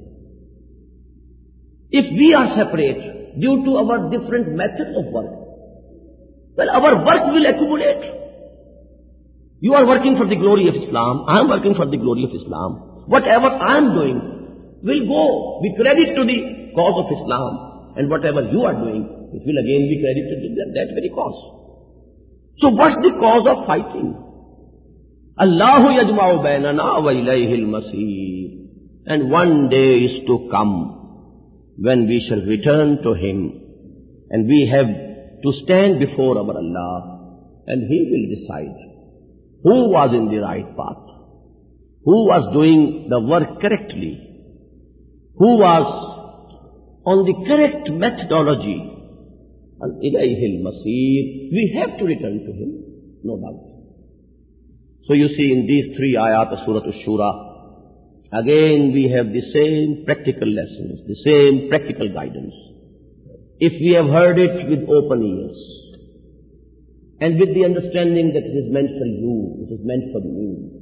If we are separate due to our different methods of work, well, our work will accumulate. You are working for the glory of Islam. I am working for the glory of Islam. Whatever I am doing will go, be credit to the cause of Islam. And whatever you are doing, it will again be credited to that, that very cause. So what's the cause of fighting? Allahu yajma'u baynana wa ilayhi al-masir. And one day is to come when we shall return to Him. And we have to stand before our Allah, and He will decide who was in the right path, who was doing the work correctly, who was on the correct methodology. And ilayhi al-masir, we have to return to Him, no doubt. So you see in these three ayat of Surah Ash-Shura, again we have the same practical lessons, the same practical guidance. If we have heard it with open ears, and with the understanding that it is meant for you, it is meant for me.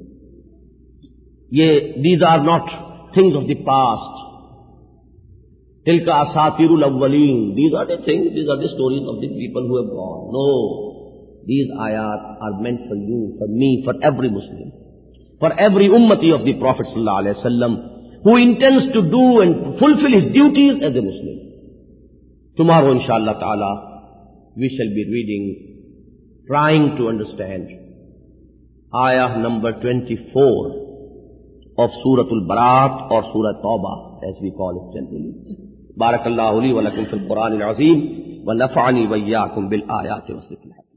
Ye, these are not things of the past. Tilka asatirul awwaleen. These are the things, these are the stories of the people who have gone. No. These ayat are meant for you, for me, for every Muslim. For every ummati of the Prophet sallallahu alaihi wasallam who intends to do and fulfill his duties as a Muslim. Tomorrow, inshallah ta'ala, we shall be reading, trying to understand ayah number twenty-four of Surah Al-Barat or Surah Tawbah, as we call it generally. Barakallahu li wa lakum fil Quran al-Azim wa nafa'ani wa iyyakum bil ayati wa zikr.